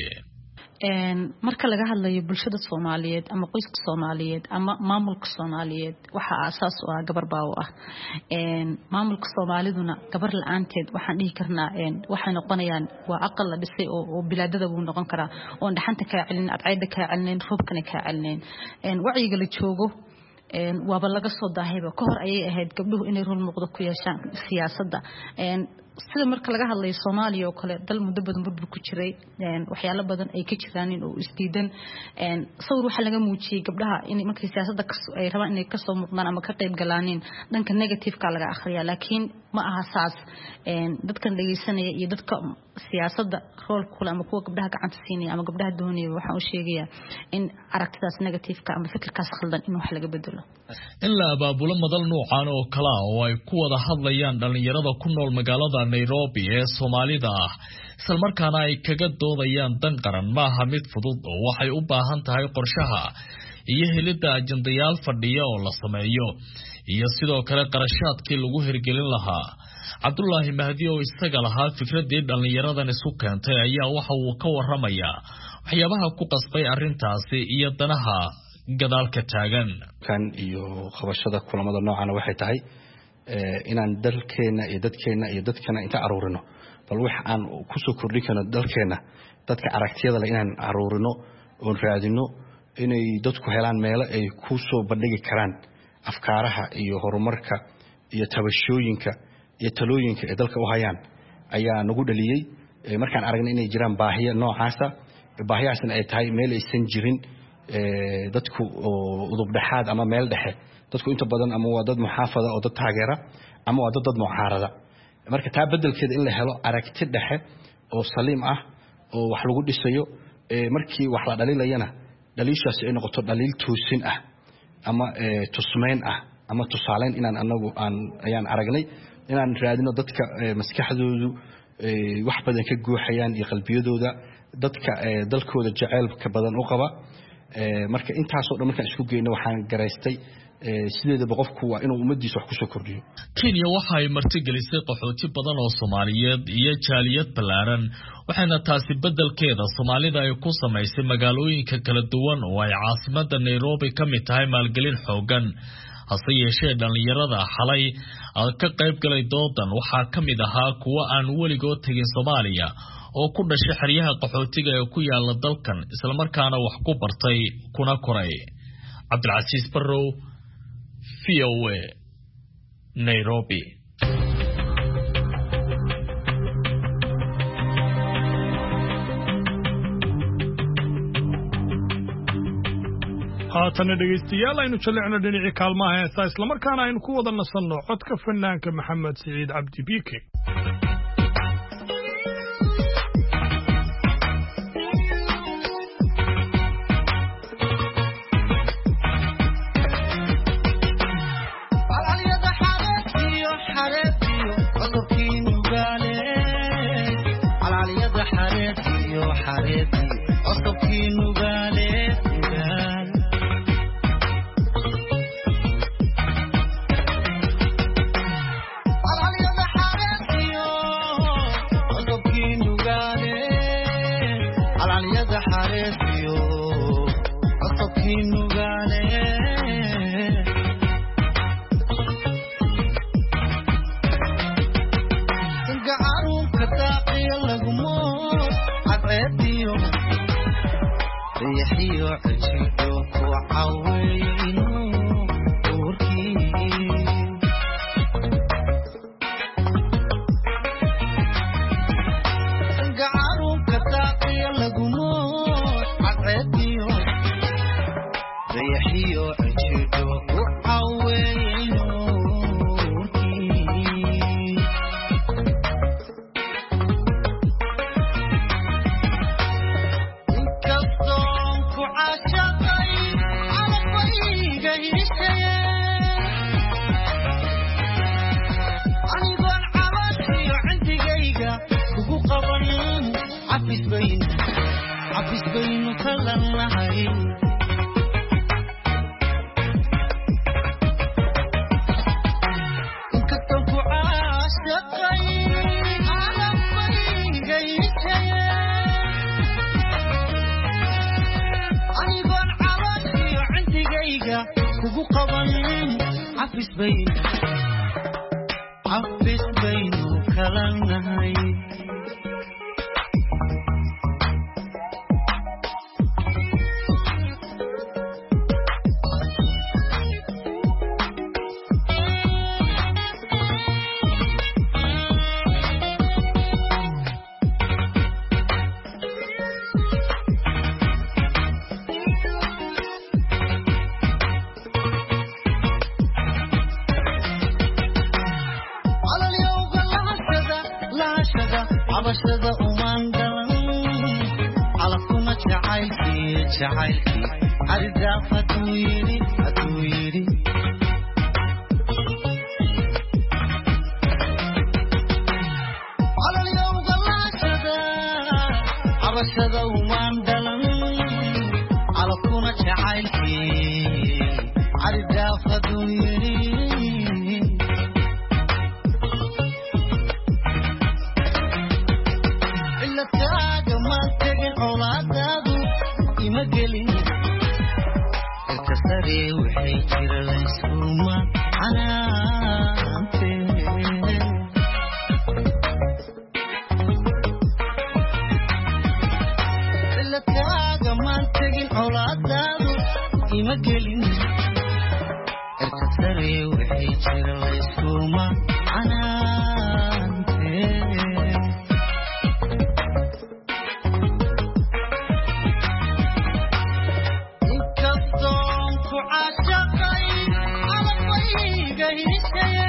marka laga hadlayo bulshada Soomaaliyeed ama qoyska Soomaaliyeed ama maamulka Soomaaliyeed waxa asaas u ah gabar baa u ah een maamulka Soomaaliduna gabar la'aanteed waxaan dhihi karnaa een waxay noqonayaan waa aqal la dhisay oo bilaadada uu noqon karaa oo dhaxanta ka celin adayda ka celin roobkana ka celin een wacyiga la joogo een waaba laga soo daahayba ka hor ayay ahayd gabdhuhu inay rol muuqdo ku yeeshaan siyaasadda een sida marka laga hadlayo Soomaaliya oo kale dal muddo badan burbur ku jiray een waxyaalo badan ay ka jiraan in uu isdiidan een sawir waxa laga muujiyay gabdhaha in markay siyaasadda ay rabaan inay ka soo muuqdaan ama ka qayb galaan dhanka negative ka laga akhriyaa laakiin ma aha saas een dadkan dhageysanaya iyo dadka siyaasadda rol kule ama kuwa gabdhaha gacanta siinaya ama gabdhaha doonaya waxa uu sheegaya in aragtidaas negative ka ama fikirkaas khaldan in wax laga bedelo in la abaabulo madal noocan oo kala oo ay ku wada hadlayaan dhalinyarada ku nool magaalada Nairobi ee Soomaalida ah isla markaana ay kaga doodayaan dan qaran ma aha mid fudud oo waxay u baahan tahay qorshaha iyo helida ajandayaal fadhiya oo la sameeyo iyo sidoo kale qarashaadkii lagu hirgelin lahaa. Cabdullaahi Mahdi oo isaga lahaa fikradii dhalinyaradan isku keentay ayaa waxa uu ka warramayaa waxyaabaha ku qasbay arrintaasi iyo danaha gadaalka taagan kan iyo qabashada kulamada noocan waxay tahay inaan dalkeena iyo dadkeena iyo dadkana inta aruurino bal wax aan ku soo kordhin karno dalkeena dadka aragtiyada leh inaan aruurino oo raadino inay dadku helaan meel ay ku soo bandhigi karaan afkaaraha iyo horumarka iyo tabashooyinka iyo talooyinka ee dalka u hayaan ayaa nagu dhaliyay markaan aragnay inay jiraan baahiyo noocaas ah baahiyaasna ay tahay meel aysan jirin dadku udub dhaxaad ama meel dhexe dadku inta badan ama waa dad muxaafada oo dad taageera ama waa dad dad mucaarada marka taa bedelkeeda in la helo aragti dhexe oo saliim ah oo wax lagu dhisayo markii wax la dhaliilayana dhaliishaas ay noqoto dhaliil toosin ah ama tusmeyn ah ama tusaaleyn inaan anagu aan ayaan aragnay inaan raadino dadka maskaxdoodu wax badan ka guuxayaan iyo qalbiyadooda dadka dalkooda jaceylka badan u qaba marka intaas oo dhan markaan isku geeyno waxaan garaystay sideedaba qofku waa inuu ummadiisa wax ku soo kordhiyo Kenya waxa ay martigelisay qaxooti badan oo Soomaaliyeed iyo jaaliyad ballaaran waxaana taasi bedelkeeda Soomaalida ay ku samaysay magaalooyinka kala duwan oo ay caasimadda Nairobi ka mid tahay maalgelin xoogan hase yeeshee dhalinyarada xalay ka qayb galay doodan waxaa ka mid ahaa kuwa aan weligood tegin Soomaaliya oo ku dhashay xeryaha qaxootiga ee ku yaala dalkan isla markaana wax ku bartay kuna koray Cabdilcasiis Barrow V O A Nairobi haatana dhegaystayaal aynu jalecno dhinacii kaalmaha heesta isla markaana aynu ku wada nasanno codka fanaanka Maxamed Siciid Cabdi Biike عاشقي على طريقه يسير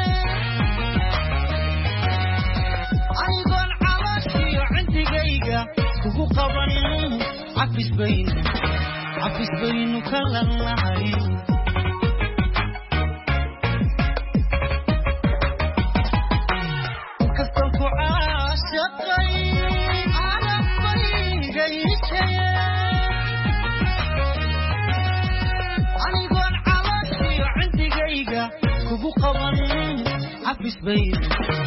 أيضا عرشي عندي جيجا كوكو قبل عفش بين عفش بين وكلا العين كفتك عاشقي على طريقه يسير أيضا عرشي عندي جيجا كوكو قبل عفش بين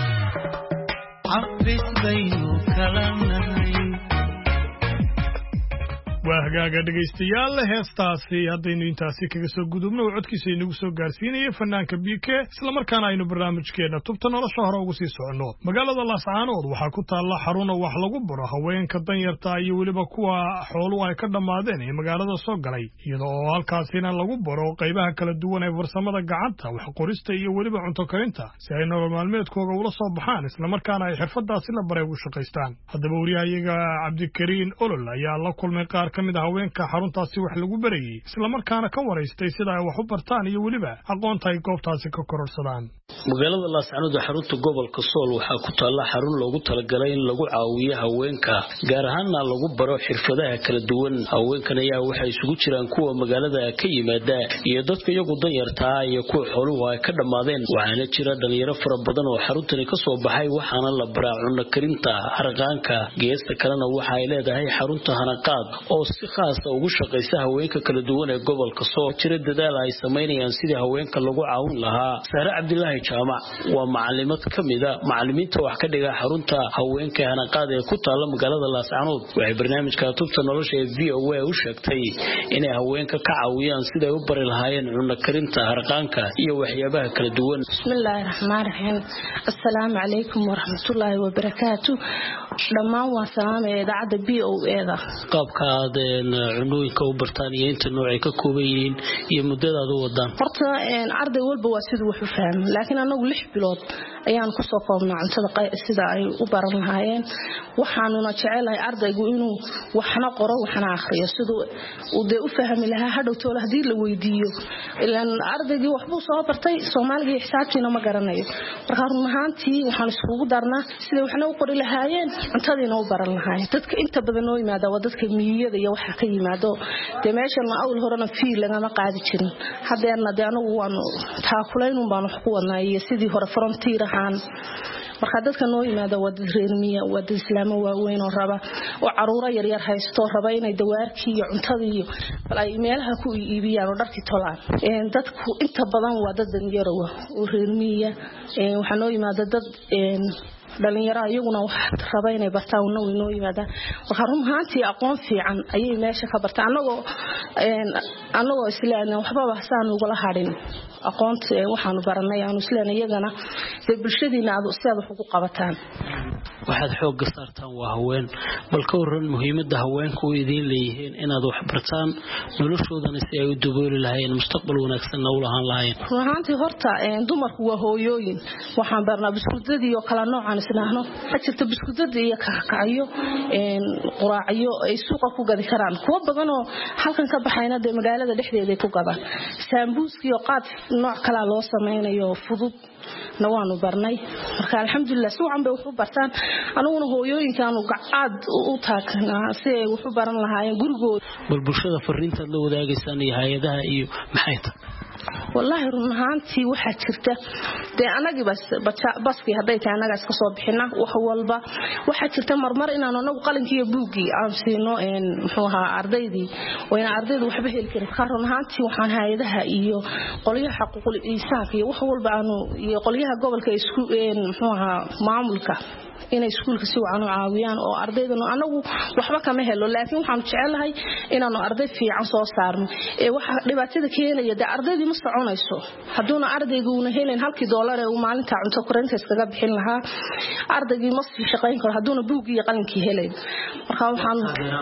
waa hagaaga dhegaystayaal heestaasi haddaynu intaasi kaga soo gudubno oo codkiisa inagu soo gaarsiinaya fanaanka B K isla markaana aynu barnaamijkeena tubta nolosha hore ugu sii socono magaalada Laascaanood waxaa ku taalla xarun wax lagu baro haweenka danyarta iyo waliba kuwa xooluhu ay ka dhamaadeen ee magaalada soo galay iyadoo halkaasina lagu baro qaybaha kala duwan ee farsamada gacanta wax qorista iyo waliba cunto karinta si ay nolol maalmeedkooda ula soo baxaan isla markaana ay xirfadaasi la baray ugu shaqaystaan haddaba wariyahayaga Cabdikariin Olol ayaa la kulmay qaar kamid ah haweenka xaruntaasi wax lagu barayay isla markaana ka wareystay sida ay wax u bartaan iyo waliba aqoonta ay goobtaasi ka kororsadaan magaalada Laascaanood xarunta gobolka Sool waxaa ku taalla xarun loogu talagalay in lagu caawiyo haweenka gaar ahaan lagu baro xirfadaha kala duwan haweenkan ayaa waxay isugu jiraan kuwa magaalada ka yimaada iyo dadka iyagu danyarta iyo kuwa xooluhu ay ka dhamaadeen waxaana jira dhalinyaro fara badan oo xaruntani ka soo baxay waxaana la baraa cunno karinta harqaanka geesta kalena waxa ay leedahay xarunta hanaqaad oo si khaas ah ugu shaqeysa haweenka kala duwan ee gobolka Sool jira dadaal ay sameynayaan sidii haweenka lagu caawin lahaa Sara Cabdilaahi Jaamac waa macallimad kamida macallimiinta wax ka dhiga xarunta haweenka hanaqaad ee ku taalla magaalada Laascaanood waxay barnaamijka tubta nolosha ee V O A u sheegtay inay haweenka ka caawiyaan sidii ay u bari lahaayeen cunno karinta harqaanka iyo waxyaabaha kala duwan bismillaahir rahmaanir rahiim assalaamu alaykum wa rahmatullaahi wa barakaatuh dhamaan waa salaamay idaacada B O A da qaabka cunooyinka u bartaan iyo inta nooc ay ka kooban yihiin iyo muddadaada u wadaan horta arday walba waa sidoo wax u fahmo laakiin anagu lix bilood ayaan ku soo koobnaa cuntada sida ay u baran lahaayeen waxaanuna jecelahay ardaygu inuu waxna qoro waxna akhriyo sidoo uu de u fahmi lahaa hadhowto hadii la weydiiyo ilaan ardaygii waxbuu soo bartay Soomaaliga iyo xisaabtiina ma garanayo marka run ahaantii waxaan iskugu darnaa sida waxna u qori lahaayeen cuntadiina u baran lahaayeen dadka inta badan oo yimaada waa dadka miyada iyo waxa ka yimaado de meeshan ma awl horena fiil lagama qaadi jirin hadeerna de anagu waanu taakulayn baan wax ku wadnaa iyo sidii hore frontier ahaan marka dadka noo yimaada wada reermiya wada islaamo waaweyn oo raba oo caruura yar yar haysto raba inay dawaarkii iyo cuntadii bal ay meelaha ku iibiyaan oo dharkii tolaan een dadku inta badan waa dad yar oo reermiya ee waxa noo yimaada dad een dhalinyaro ayaguna wax raba inay bartaan oo noo yimaada waxa run ahaantii aqoon fiican ayay meesha ka bartaan anagoo een anagoo islaana waxba waxsaan uga la hadhin aqoonta waxaanu baranay aanu islaana iyagana bulshadiina aad sidaad wax ugu qabataan waxaad xoog saartaan waa haween bal ka waran muhiimadda haweenku u idin leeyihiin inaad wax bartaan noloshoodana si ay u dabooli lahaayeen mustaqbal wanaagsan u lahaan lahaayeen ruuxaantii horta een dumarku waa hooyooyin waxaan barnaa biskudadii oo kala noocan isnaahno xajirta biskudadii iyo kakacayo een quraacyo ay suuqa ku gadi karaan kuwa badan oo halkan ka baxayna de magaalada dhexdeeda ku gadaan sambuuski oo qaad nooc kala loo sameeyo fudud nawaanu barnay marka alxamdulillah suucan bay wuxuu bartaan anaguna hooyooyinkan u gacaad u taagna si ay wuxuu baran lahaayeen gurigooda bal bulshada fariinta la wadaagaysan iyo hay'adaha iyo maxay tahay wallahi run ahaantii waxa jirta de anagi bas baski haday tahay anaga iska soo bixina wax walba waxa jirta marmar inaan anagu qalinkiyo buuggii aan siino een muxuu ahaa ardaydii wayna ardaydu waxba heli karin run ahaantii waxaan hay'adaha iyo qoliyaha xuquuqul insaanka iyo wax walba aanu iyo qoliyaha gobolka isku een muxuu ahaa maamulka inay iskuulka si wacan u caawiyaan oo ardaydana anagu waxba kama helo laakiin waxaan jecelahay inaanu arday fiican soo saarno ee waxa dhibaatada keenaya de ardaydu ma soconayso haduuna ardaygu una helin halkii dollar ee uu maalinta cunto korinta iskaga bixin lahaa ardaygii ma sii shaqayn karo haduuna buuggii iyo qalinkii helay marka waxaan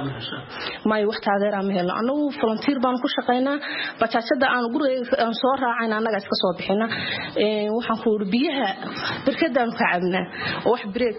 may wax taageero ma helno anagu volunteer baan ku shaqaynaa bajaajada aan guriga aan soo raacayna anaga iska soo bixina ee waxaan ku biyaha barkadaan ka cabnaa oo wax break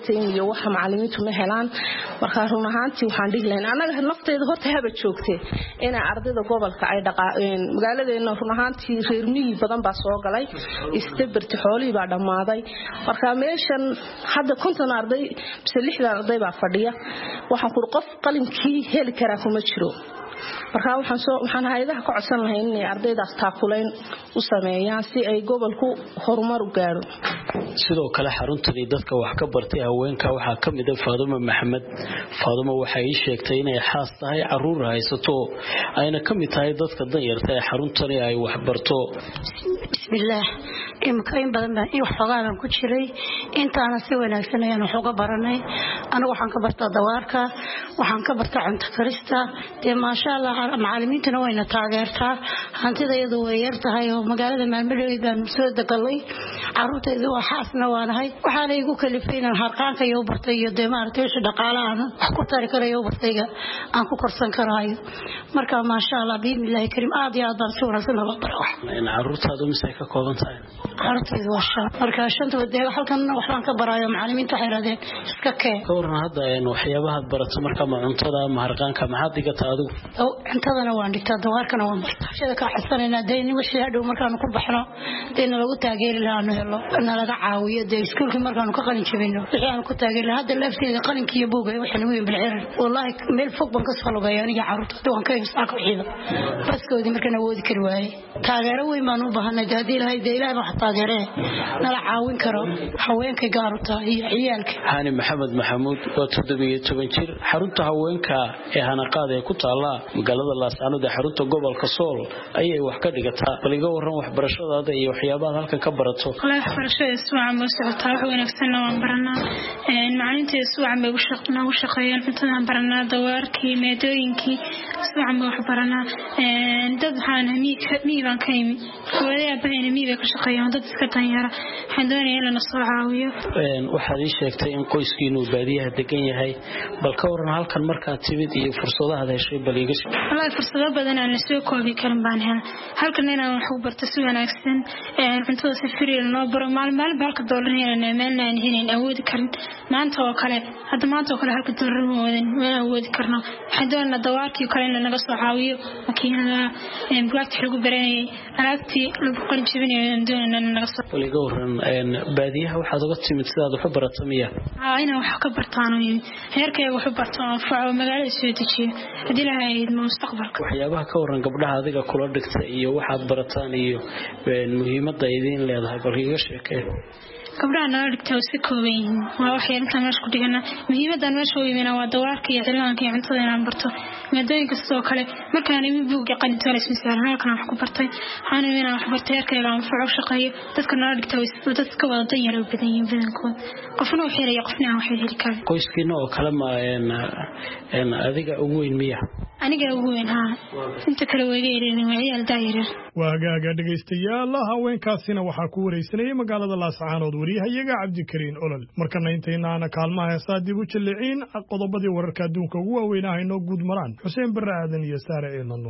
protein iyo waxa macallimiintu ma helaan marka run ahaantii waxaan dhihi lahayn anaga nafteeda horta haba joogtay in ardayda gobolka ay dhaqaaqeen magaaladeena run ahaantii reer miyi badan baa soo galay istabirti xoolii baa dhamaaday marka meeshan hadda konton arday mise lixdan arday baa fadhiya waxaan ku qof qalinkii heli kara kuma jiro marka waxaan soo waxaan hay'adaha ka codsan lahayn in ardaydaas taakuleen u sameeyaan si ay gobolku horumar u gaaro sidoo kale xaruntani dadka wax ka bartay haweenka waxa ka mid ah Faadumo Maxamed Faadumo waxay ii sheegtay inay xaas tahay caruur haysato ayna ka mid tahay dadka danyarta ee xaruntani ay wax barto bismillaah imkaan badan baan in xogaan ku jiray intaana si wanaagsan ayaan wax uga baranay anigu waxaan ka bartaa dawaarka waxaan ka bartaa cunto karista ee ma sha Allah macallimiintuna wayna taageertaa hantidayadu way yar tahay oo magaalada maalmadheed baan soo degalay caruurtaydu waa xaasna waanahay waxaana igu kalifay inaan harqaanka iyo bartay iyo deemaartay wixii dhaqaalaha wax ku tari karayo bartayga aan ku korsan karayo marka ma sha Allah biimilaahi karim aad iyo aad baan soo wanaagsan loo baro in caruurtaadu misay ka kooban tahay caruurtaydu waa shan marka shanta wada halkan waxaan ka barayo macallimiinta waxay raadeen iska kee koorna hadda in waxyaabaha barato marka ma cuntada ma harqaanka maxaad digtaa adigu oo intadana waan dhigtaa dawaarkana waan bartaa shada ka xasanayna deyn wixii hadhow markaan ku baxno deyn lagu taageeri lahaano helo nalaga caawiyo de iskuulka markaan ka qalin jabino wixii aan ku taageeri hadda lafteeda qalinkiyo buuga waxaan weyn bilciir wallahi meel fog ban ka soo lugay aniga caruurta waan ka imsaak wixii baskoodi markaan awoodi kari waayay taageero weyn baan u baahanay hadii ilaahay de ilaahay wax taageere nala caawin karo haweenka gaarta iyo ciyaalka Hani Maxamed Maxamuud oo toddoba iyo toban jir xarunta haweenka ee hanaqaad ee ku taala magaalada Laascaanood ee xarunta gobolka Sool ayay wax ka dhigataa baliga waran waxbarashadaada iyo waxyaabaha halkan ka barato waxbarashada isbuucan ma socotaa wax wanaagsan waan baranaa ee macallinta isbuucan bay u shaqeynaa u shaqeeyaan intaan baranaa dawaarkii meedooyinkii isbuucan wax baranaa ee dad waxaan miibaan ka yimi wadayaa baan miibay ka shaqeeyaan dad iska tanyara waxaan doonayaa in la soo caawiyo een waxaad ii sheegtay in qoyskiinu baadiyaha degan yahay bal ka waran halkan markaad timid iyo fursadaha heshay baliga wallahi fursado badan aan la soo koobi karin baan helay halkan inaan wax u barto si wanaagsan ee cuntada si free loo baro maalmaal balka doolar inaan meelnaan helin awoodi karin maanta oo kale hadda maanta oo kale halka doolar moodan ma awoodi karno waxaan doonayaa dawaarkii kale in naga soo caawiyo makiinada ee buugta lagu baranayay alaabtii lagu qalin jabinayo aan doonayaa naga soo baliga waran een baadiyaha waxaad uga timid sidaad wax u barato miya aa inaan wax ka bartaan heerkayga wax u barto oo magaalada soo dejiyo hadii ilaahay mustaqbalka waxyaabaha ka waran gabdhaha adiga kula dhigta iyo waxaad barataan iyo muhiimadda ay idin leedahay bal iga sheekay gabdhaha nala dhigtaa si kooban waa waxyaalo intaan meesha ku dhigana muhiimaddan meesha u yimina waa dawaarka iyo cilaanka iyo cuntada inaan barto maadooyinka sidoo kale markaan imi buugga qalinta la ismisaal halkan wax ku bartay waxaan inaan wax bartay heerkayga aan fuuc shaqeeyo dadka nala dhigtaa way dadka wada danyar u badan yihiin badankood qofna wuxuu helay qofna aan wax heli karin qoyskiina oo kale ma een een adiga ugu weyn miya aniga ugu weyn ha inta kale weega yeerin ciyaal daayir waa hagaaga dhageystayaal haweenkaasina waxaa ku wareysanayay magaalada Laascaanood wariyahayaga Cabdikariin Olol markana intaynaana kaalmaha heesaa dib u jilciin qodobadii wararka adduunka ugu waaweyn ah inoo guud maraan Xuseen Barre Aadan iyo Saare Eelano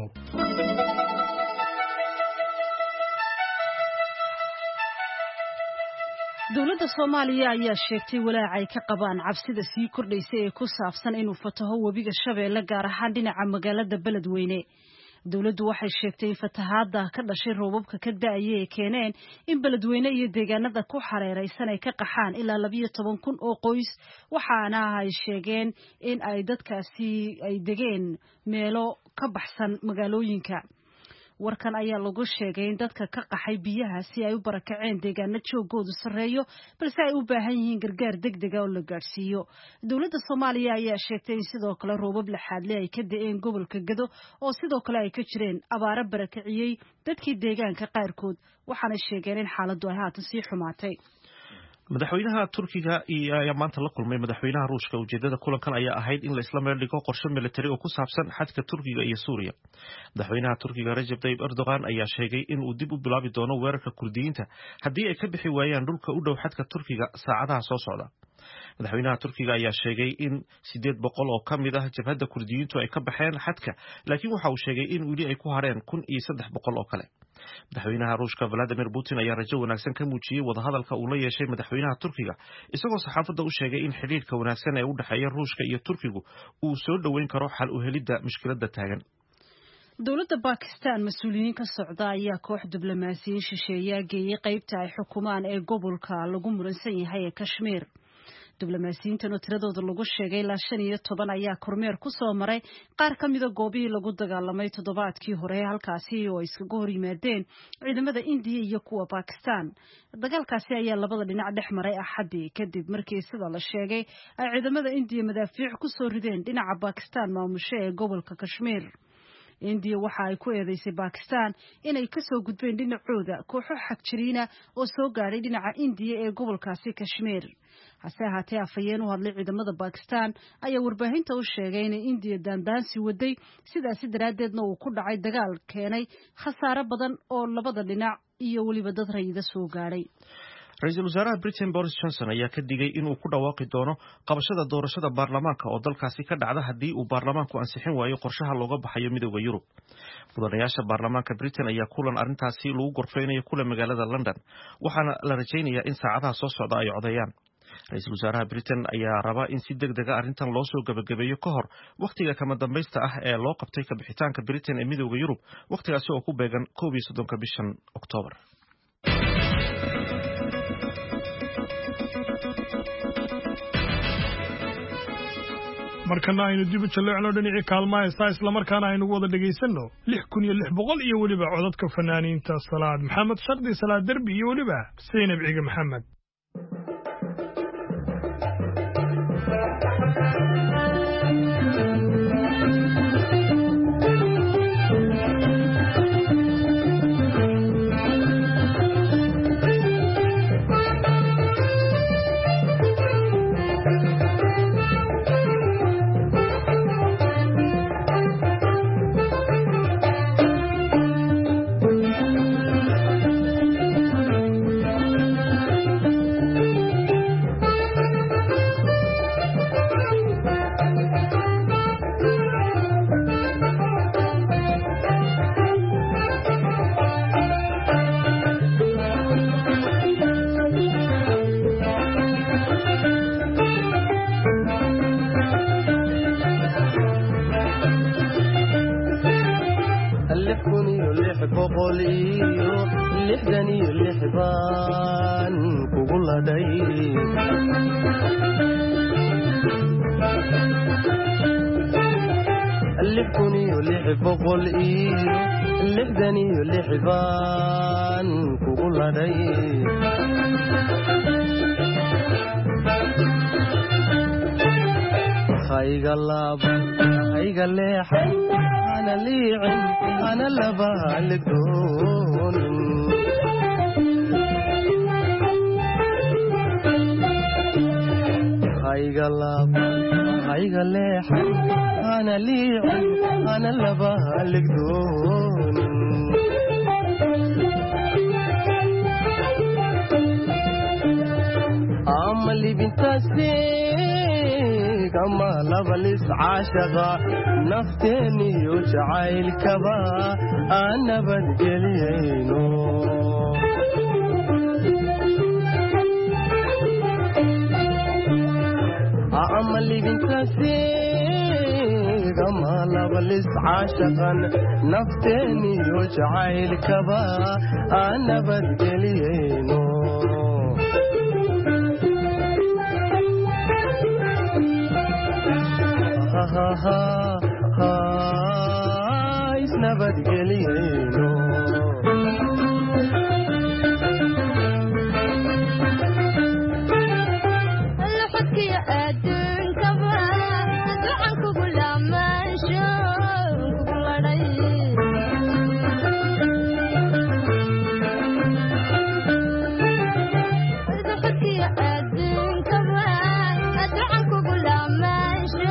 dowladda Soomaaliya ayaa sheegtay walaac ay ka qabaan cabsida sii kordhaysay ee ku saabsan inuu fataho webiga Shabeelle gaar ahaan dhinaca magaalada Beledweyne dowladdu waxay sheegtay in fatahaada ka dhashay roobabka ka da'ay ee keeneen in Beledweyne iyo deegaanada ku xareeraysan ay ka qaxaan ilaa laba iyo toban kun oo qoys waxaana ay sheegeen in ay dadkaasi ay degeen meelo ka baxsan magaalooyinka warkan ayaa lagu sheegay in dadka ka qaxay biyaha si ay u barakaceen deegaano joogoodu sareeyo balse ay u baahan yihiin gargaar degdeg ah oo la gaarsiiyo dowladda Soomaaliya ayaa sheegtay in sidoo kale roobab laxaadle ay ka da'een gobolka Gado oo sidoo kale ay ka jireen abaaro barakaciyay dadkii deegaanka qaarkood waxaana sheegeen in xaaladdu ay haatan sii xumaatay madaxweynaha Turkiga ayaa maanta la kulmay madaxweynaha Ruushka ujeedada kulankan ayaa ahayd in la isla meel dhigo qorshe militari oo ku saabsan xadka Turkiga iyo Suuriya madaxweynaha Turkiga Recep Tayyip Erdogan ayaa sheegay in uu dib u bilaabi doono weerarka Kurdiyiinta haddii ay ka bixi waayaan dhulka u dhow xadka Turkiga saacadaha soo socda madaxweynaha turkiga ayaa sheegay in sideed boqol oo ka mid ah jabhadda kurdiyiintu ay ka baxeen xadka laakiin waxa uu sheegay in weli ay ku hareen kun iyo saddex boqol oo kale. madaxweynaha ruushka Vladimir Putin ayaa rajo wanaagsan ka muujiyay wadahadalka uu la yeeshay madaxweynaha turkiga isagoo saxaafadda u sheegay in xiriirka wanaagsan ee u dhaxeeya ruushka iyo turkigu uu soo dhaweyn karo xal u helidda mushkiladda taagan. dowladda Pakistan mas'uuliyiin ka socda ayaa koox diblomaasiyiin shisheeye geeyay qaybta ay xukumaan ee gobolka lagu muransan yahay ee Kashmir. diblomaasiyiintan oo tiradooda lagu sheegay ilaa shan iyo toban ayaa kormeer ku soo maray qaar ka mida goobihii lagu dagaalamay toddobaadkii hore halkaasi oo iskaga hor yimaadeen ciidamada Indiya iyo kuwa Pakistan. dagaalkaasi ayaa labada dhinac dhex maray Axadii kadib markii sida la sheegay ay ciidamada Indiya madaafiic ku soo rideen dhinaca Pakistan maamusha ee gobolka Kashmir. Indiya waxa ay ku eedeysay Pakistan inay ka soo gudbeen dhinacooda kooxo xagjiriina oo soo gaaray dhinaca Indiya ee gobolkaasi Kashmir. hase ahaatee afhayeen u hadlay ciidamada Pakistan ayaa warbaahinta u sheegay in Indiya daandaansi waday sidaas daraadeedna uu ku dhacay dagaal keenay khasaare badan oo labada dhinac iyo waliba dad rayida soo gaaray. Ra'iisul Wasaaraha Britain Boris Johnson ayaa ka digay inuu ku dhawaaqi doono qabashada doorashada baarlamaanka oo dalkaasi ka dhacda haddii uu baarlamaanku ansixin waayo qorshaha looga baxayo midowga Yurub. mudanayaasha baarlamaanka Britain ayaa kulan arrintaasi lagu gorfeynayo kula magaalada London waxaana la rajaynayaa in saacadaha soo socda ay codeeyaan. Ra'iisul Wasaaraha Britain ayaa raba in si degdeg ah arrintan loo soo gabagabeeyo ka hor waqtiga kama dambaysta ah ee loo qabtay ka bixitaanka Britain ee midowga Yurub waqtigaasi oo ku beegan koob iyo soddonka bishan Oktoobar. markana aynu dib u jaleecno dhinacii kaalmaha heestaa isla markaana aynu wada dhegaysanno lix kun iyo lix boqol iyo weliba codadka fanaaniinta Salaad Maxamed Shardi, Salaad Derbi iyo weliba Zaynab Ciga Maxamed. عاشقا نفتني وجعيل كبا أنا بدلينو أعملي بنت سيغ ما لبلس عاشقا نفتني وجعيل كبا أنا بدلينو ha ha ha isnabadgeliyeyno alxadkiya adduunkaba ducan kugu laamaasho kugu ladhay alxadkiya adduunkaba ducan kugu laamaasho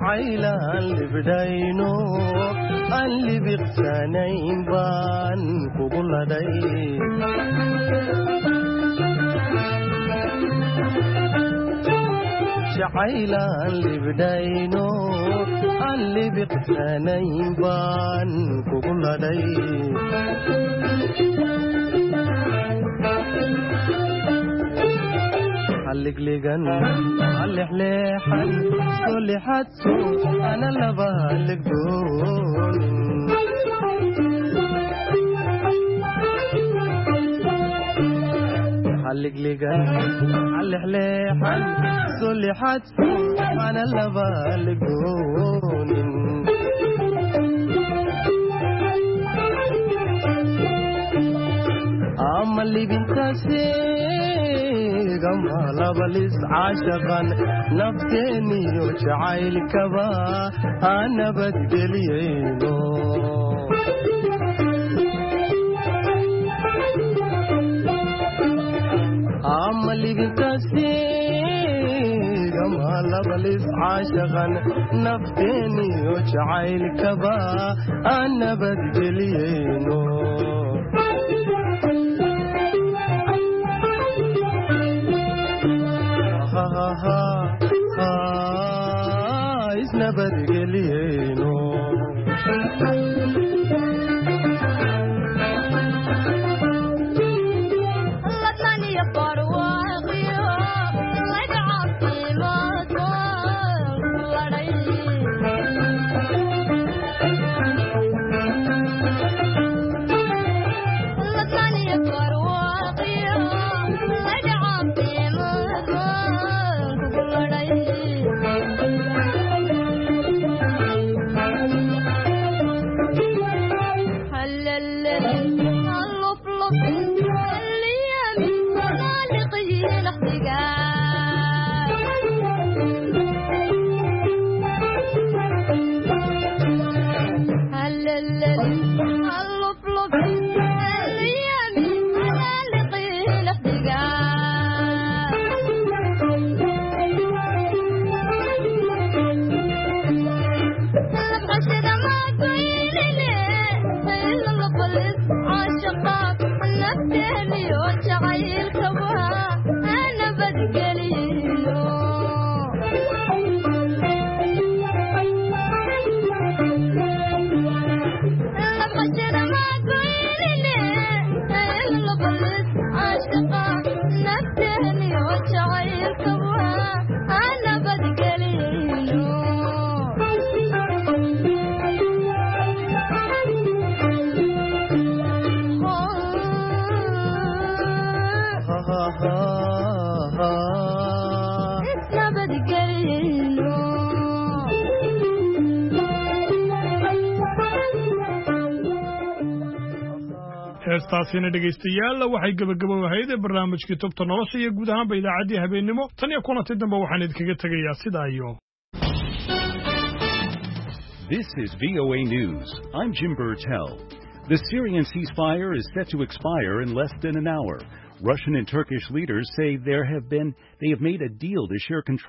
jacaylaan libdhayno aan libiqsanayn baan kugu ladhay jacaylaan libdhayno aan libiqsanayn baan kugu ladhay halligligan halexleexan soo lexadso ana laba halligdoonin halligligan halexleexan soo lexadso ana laba halligdoonin ama libintaasegama labalis caashaqan nafteeniyo jacaylkaba ha nabadgeliyayno ama libintaasegama labalis caashaqan nafteeniyo jacaylkaba ha nabadgeliyayno isnabadgeliyeyno heestaasina dhegaystayaal waxay gabagabo ahayd barnaamijkii tubta nolosha iyo guud ahaanba idaacaddii habeennimo tan iyo kulanti dambe waxaan idinkaga tegayaa sidaa iyo This is V O A News. I'm Jim Burtell. The Syrian ceasefire is set to expire in less than an hour. Russian and Turkish leaders say there have been they have made a deal to share control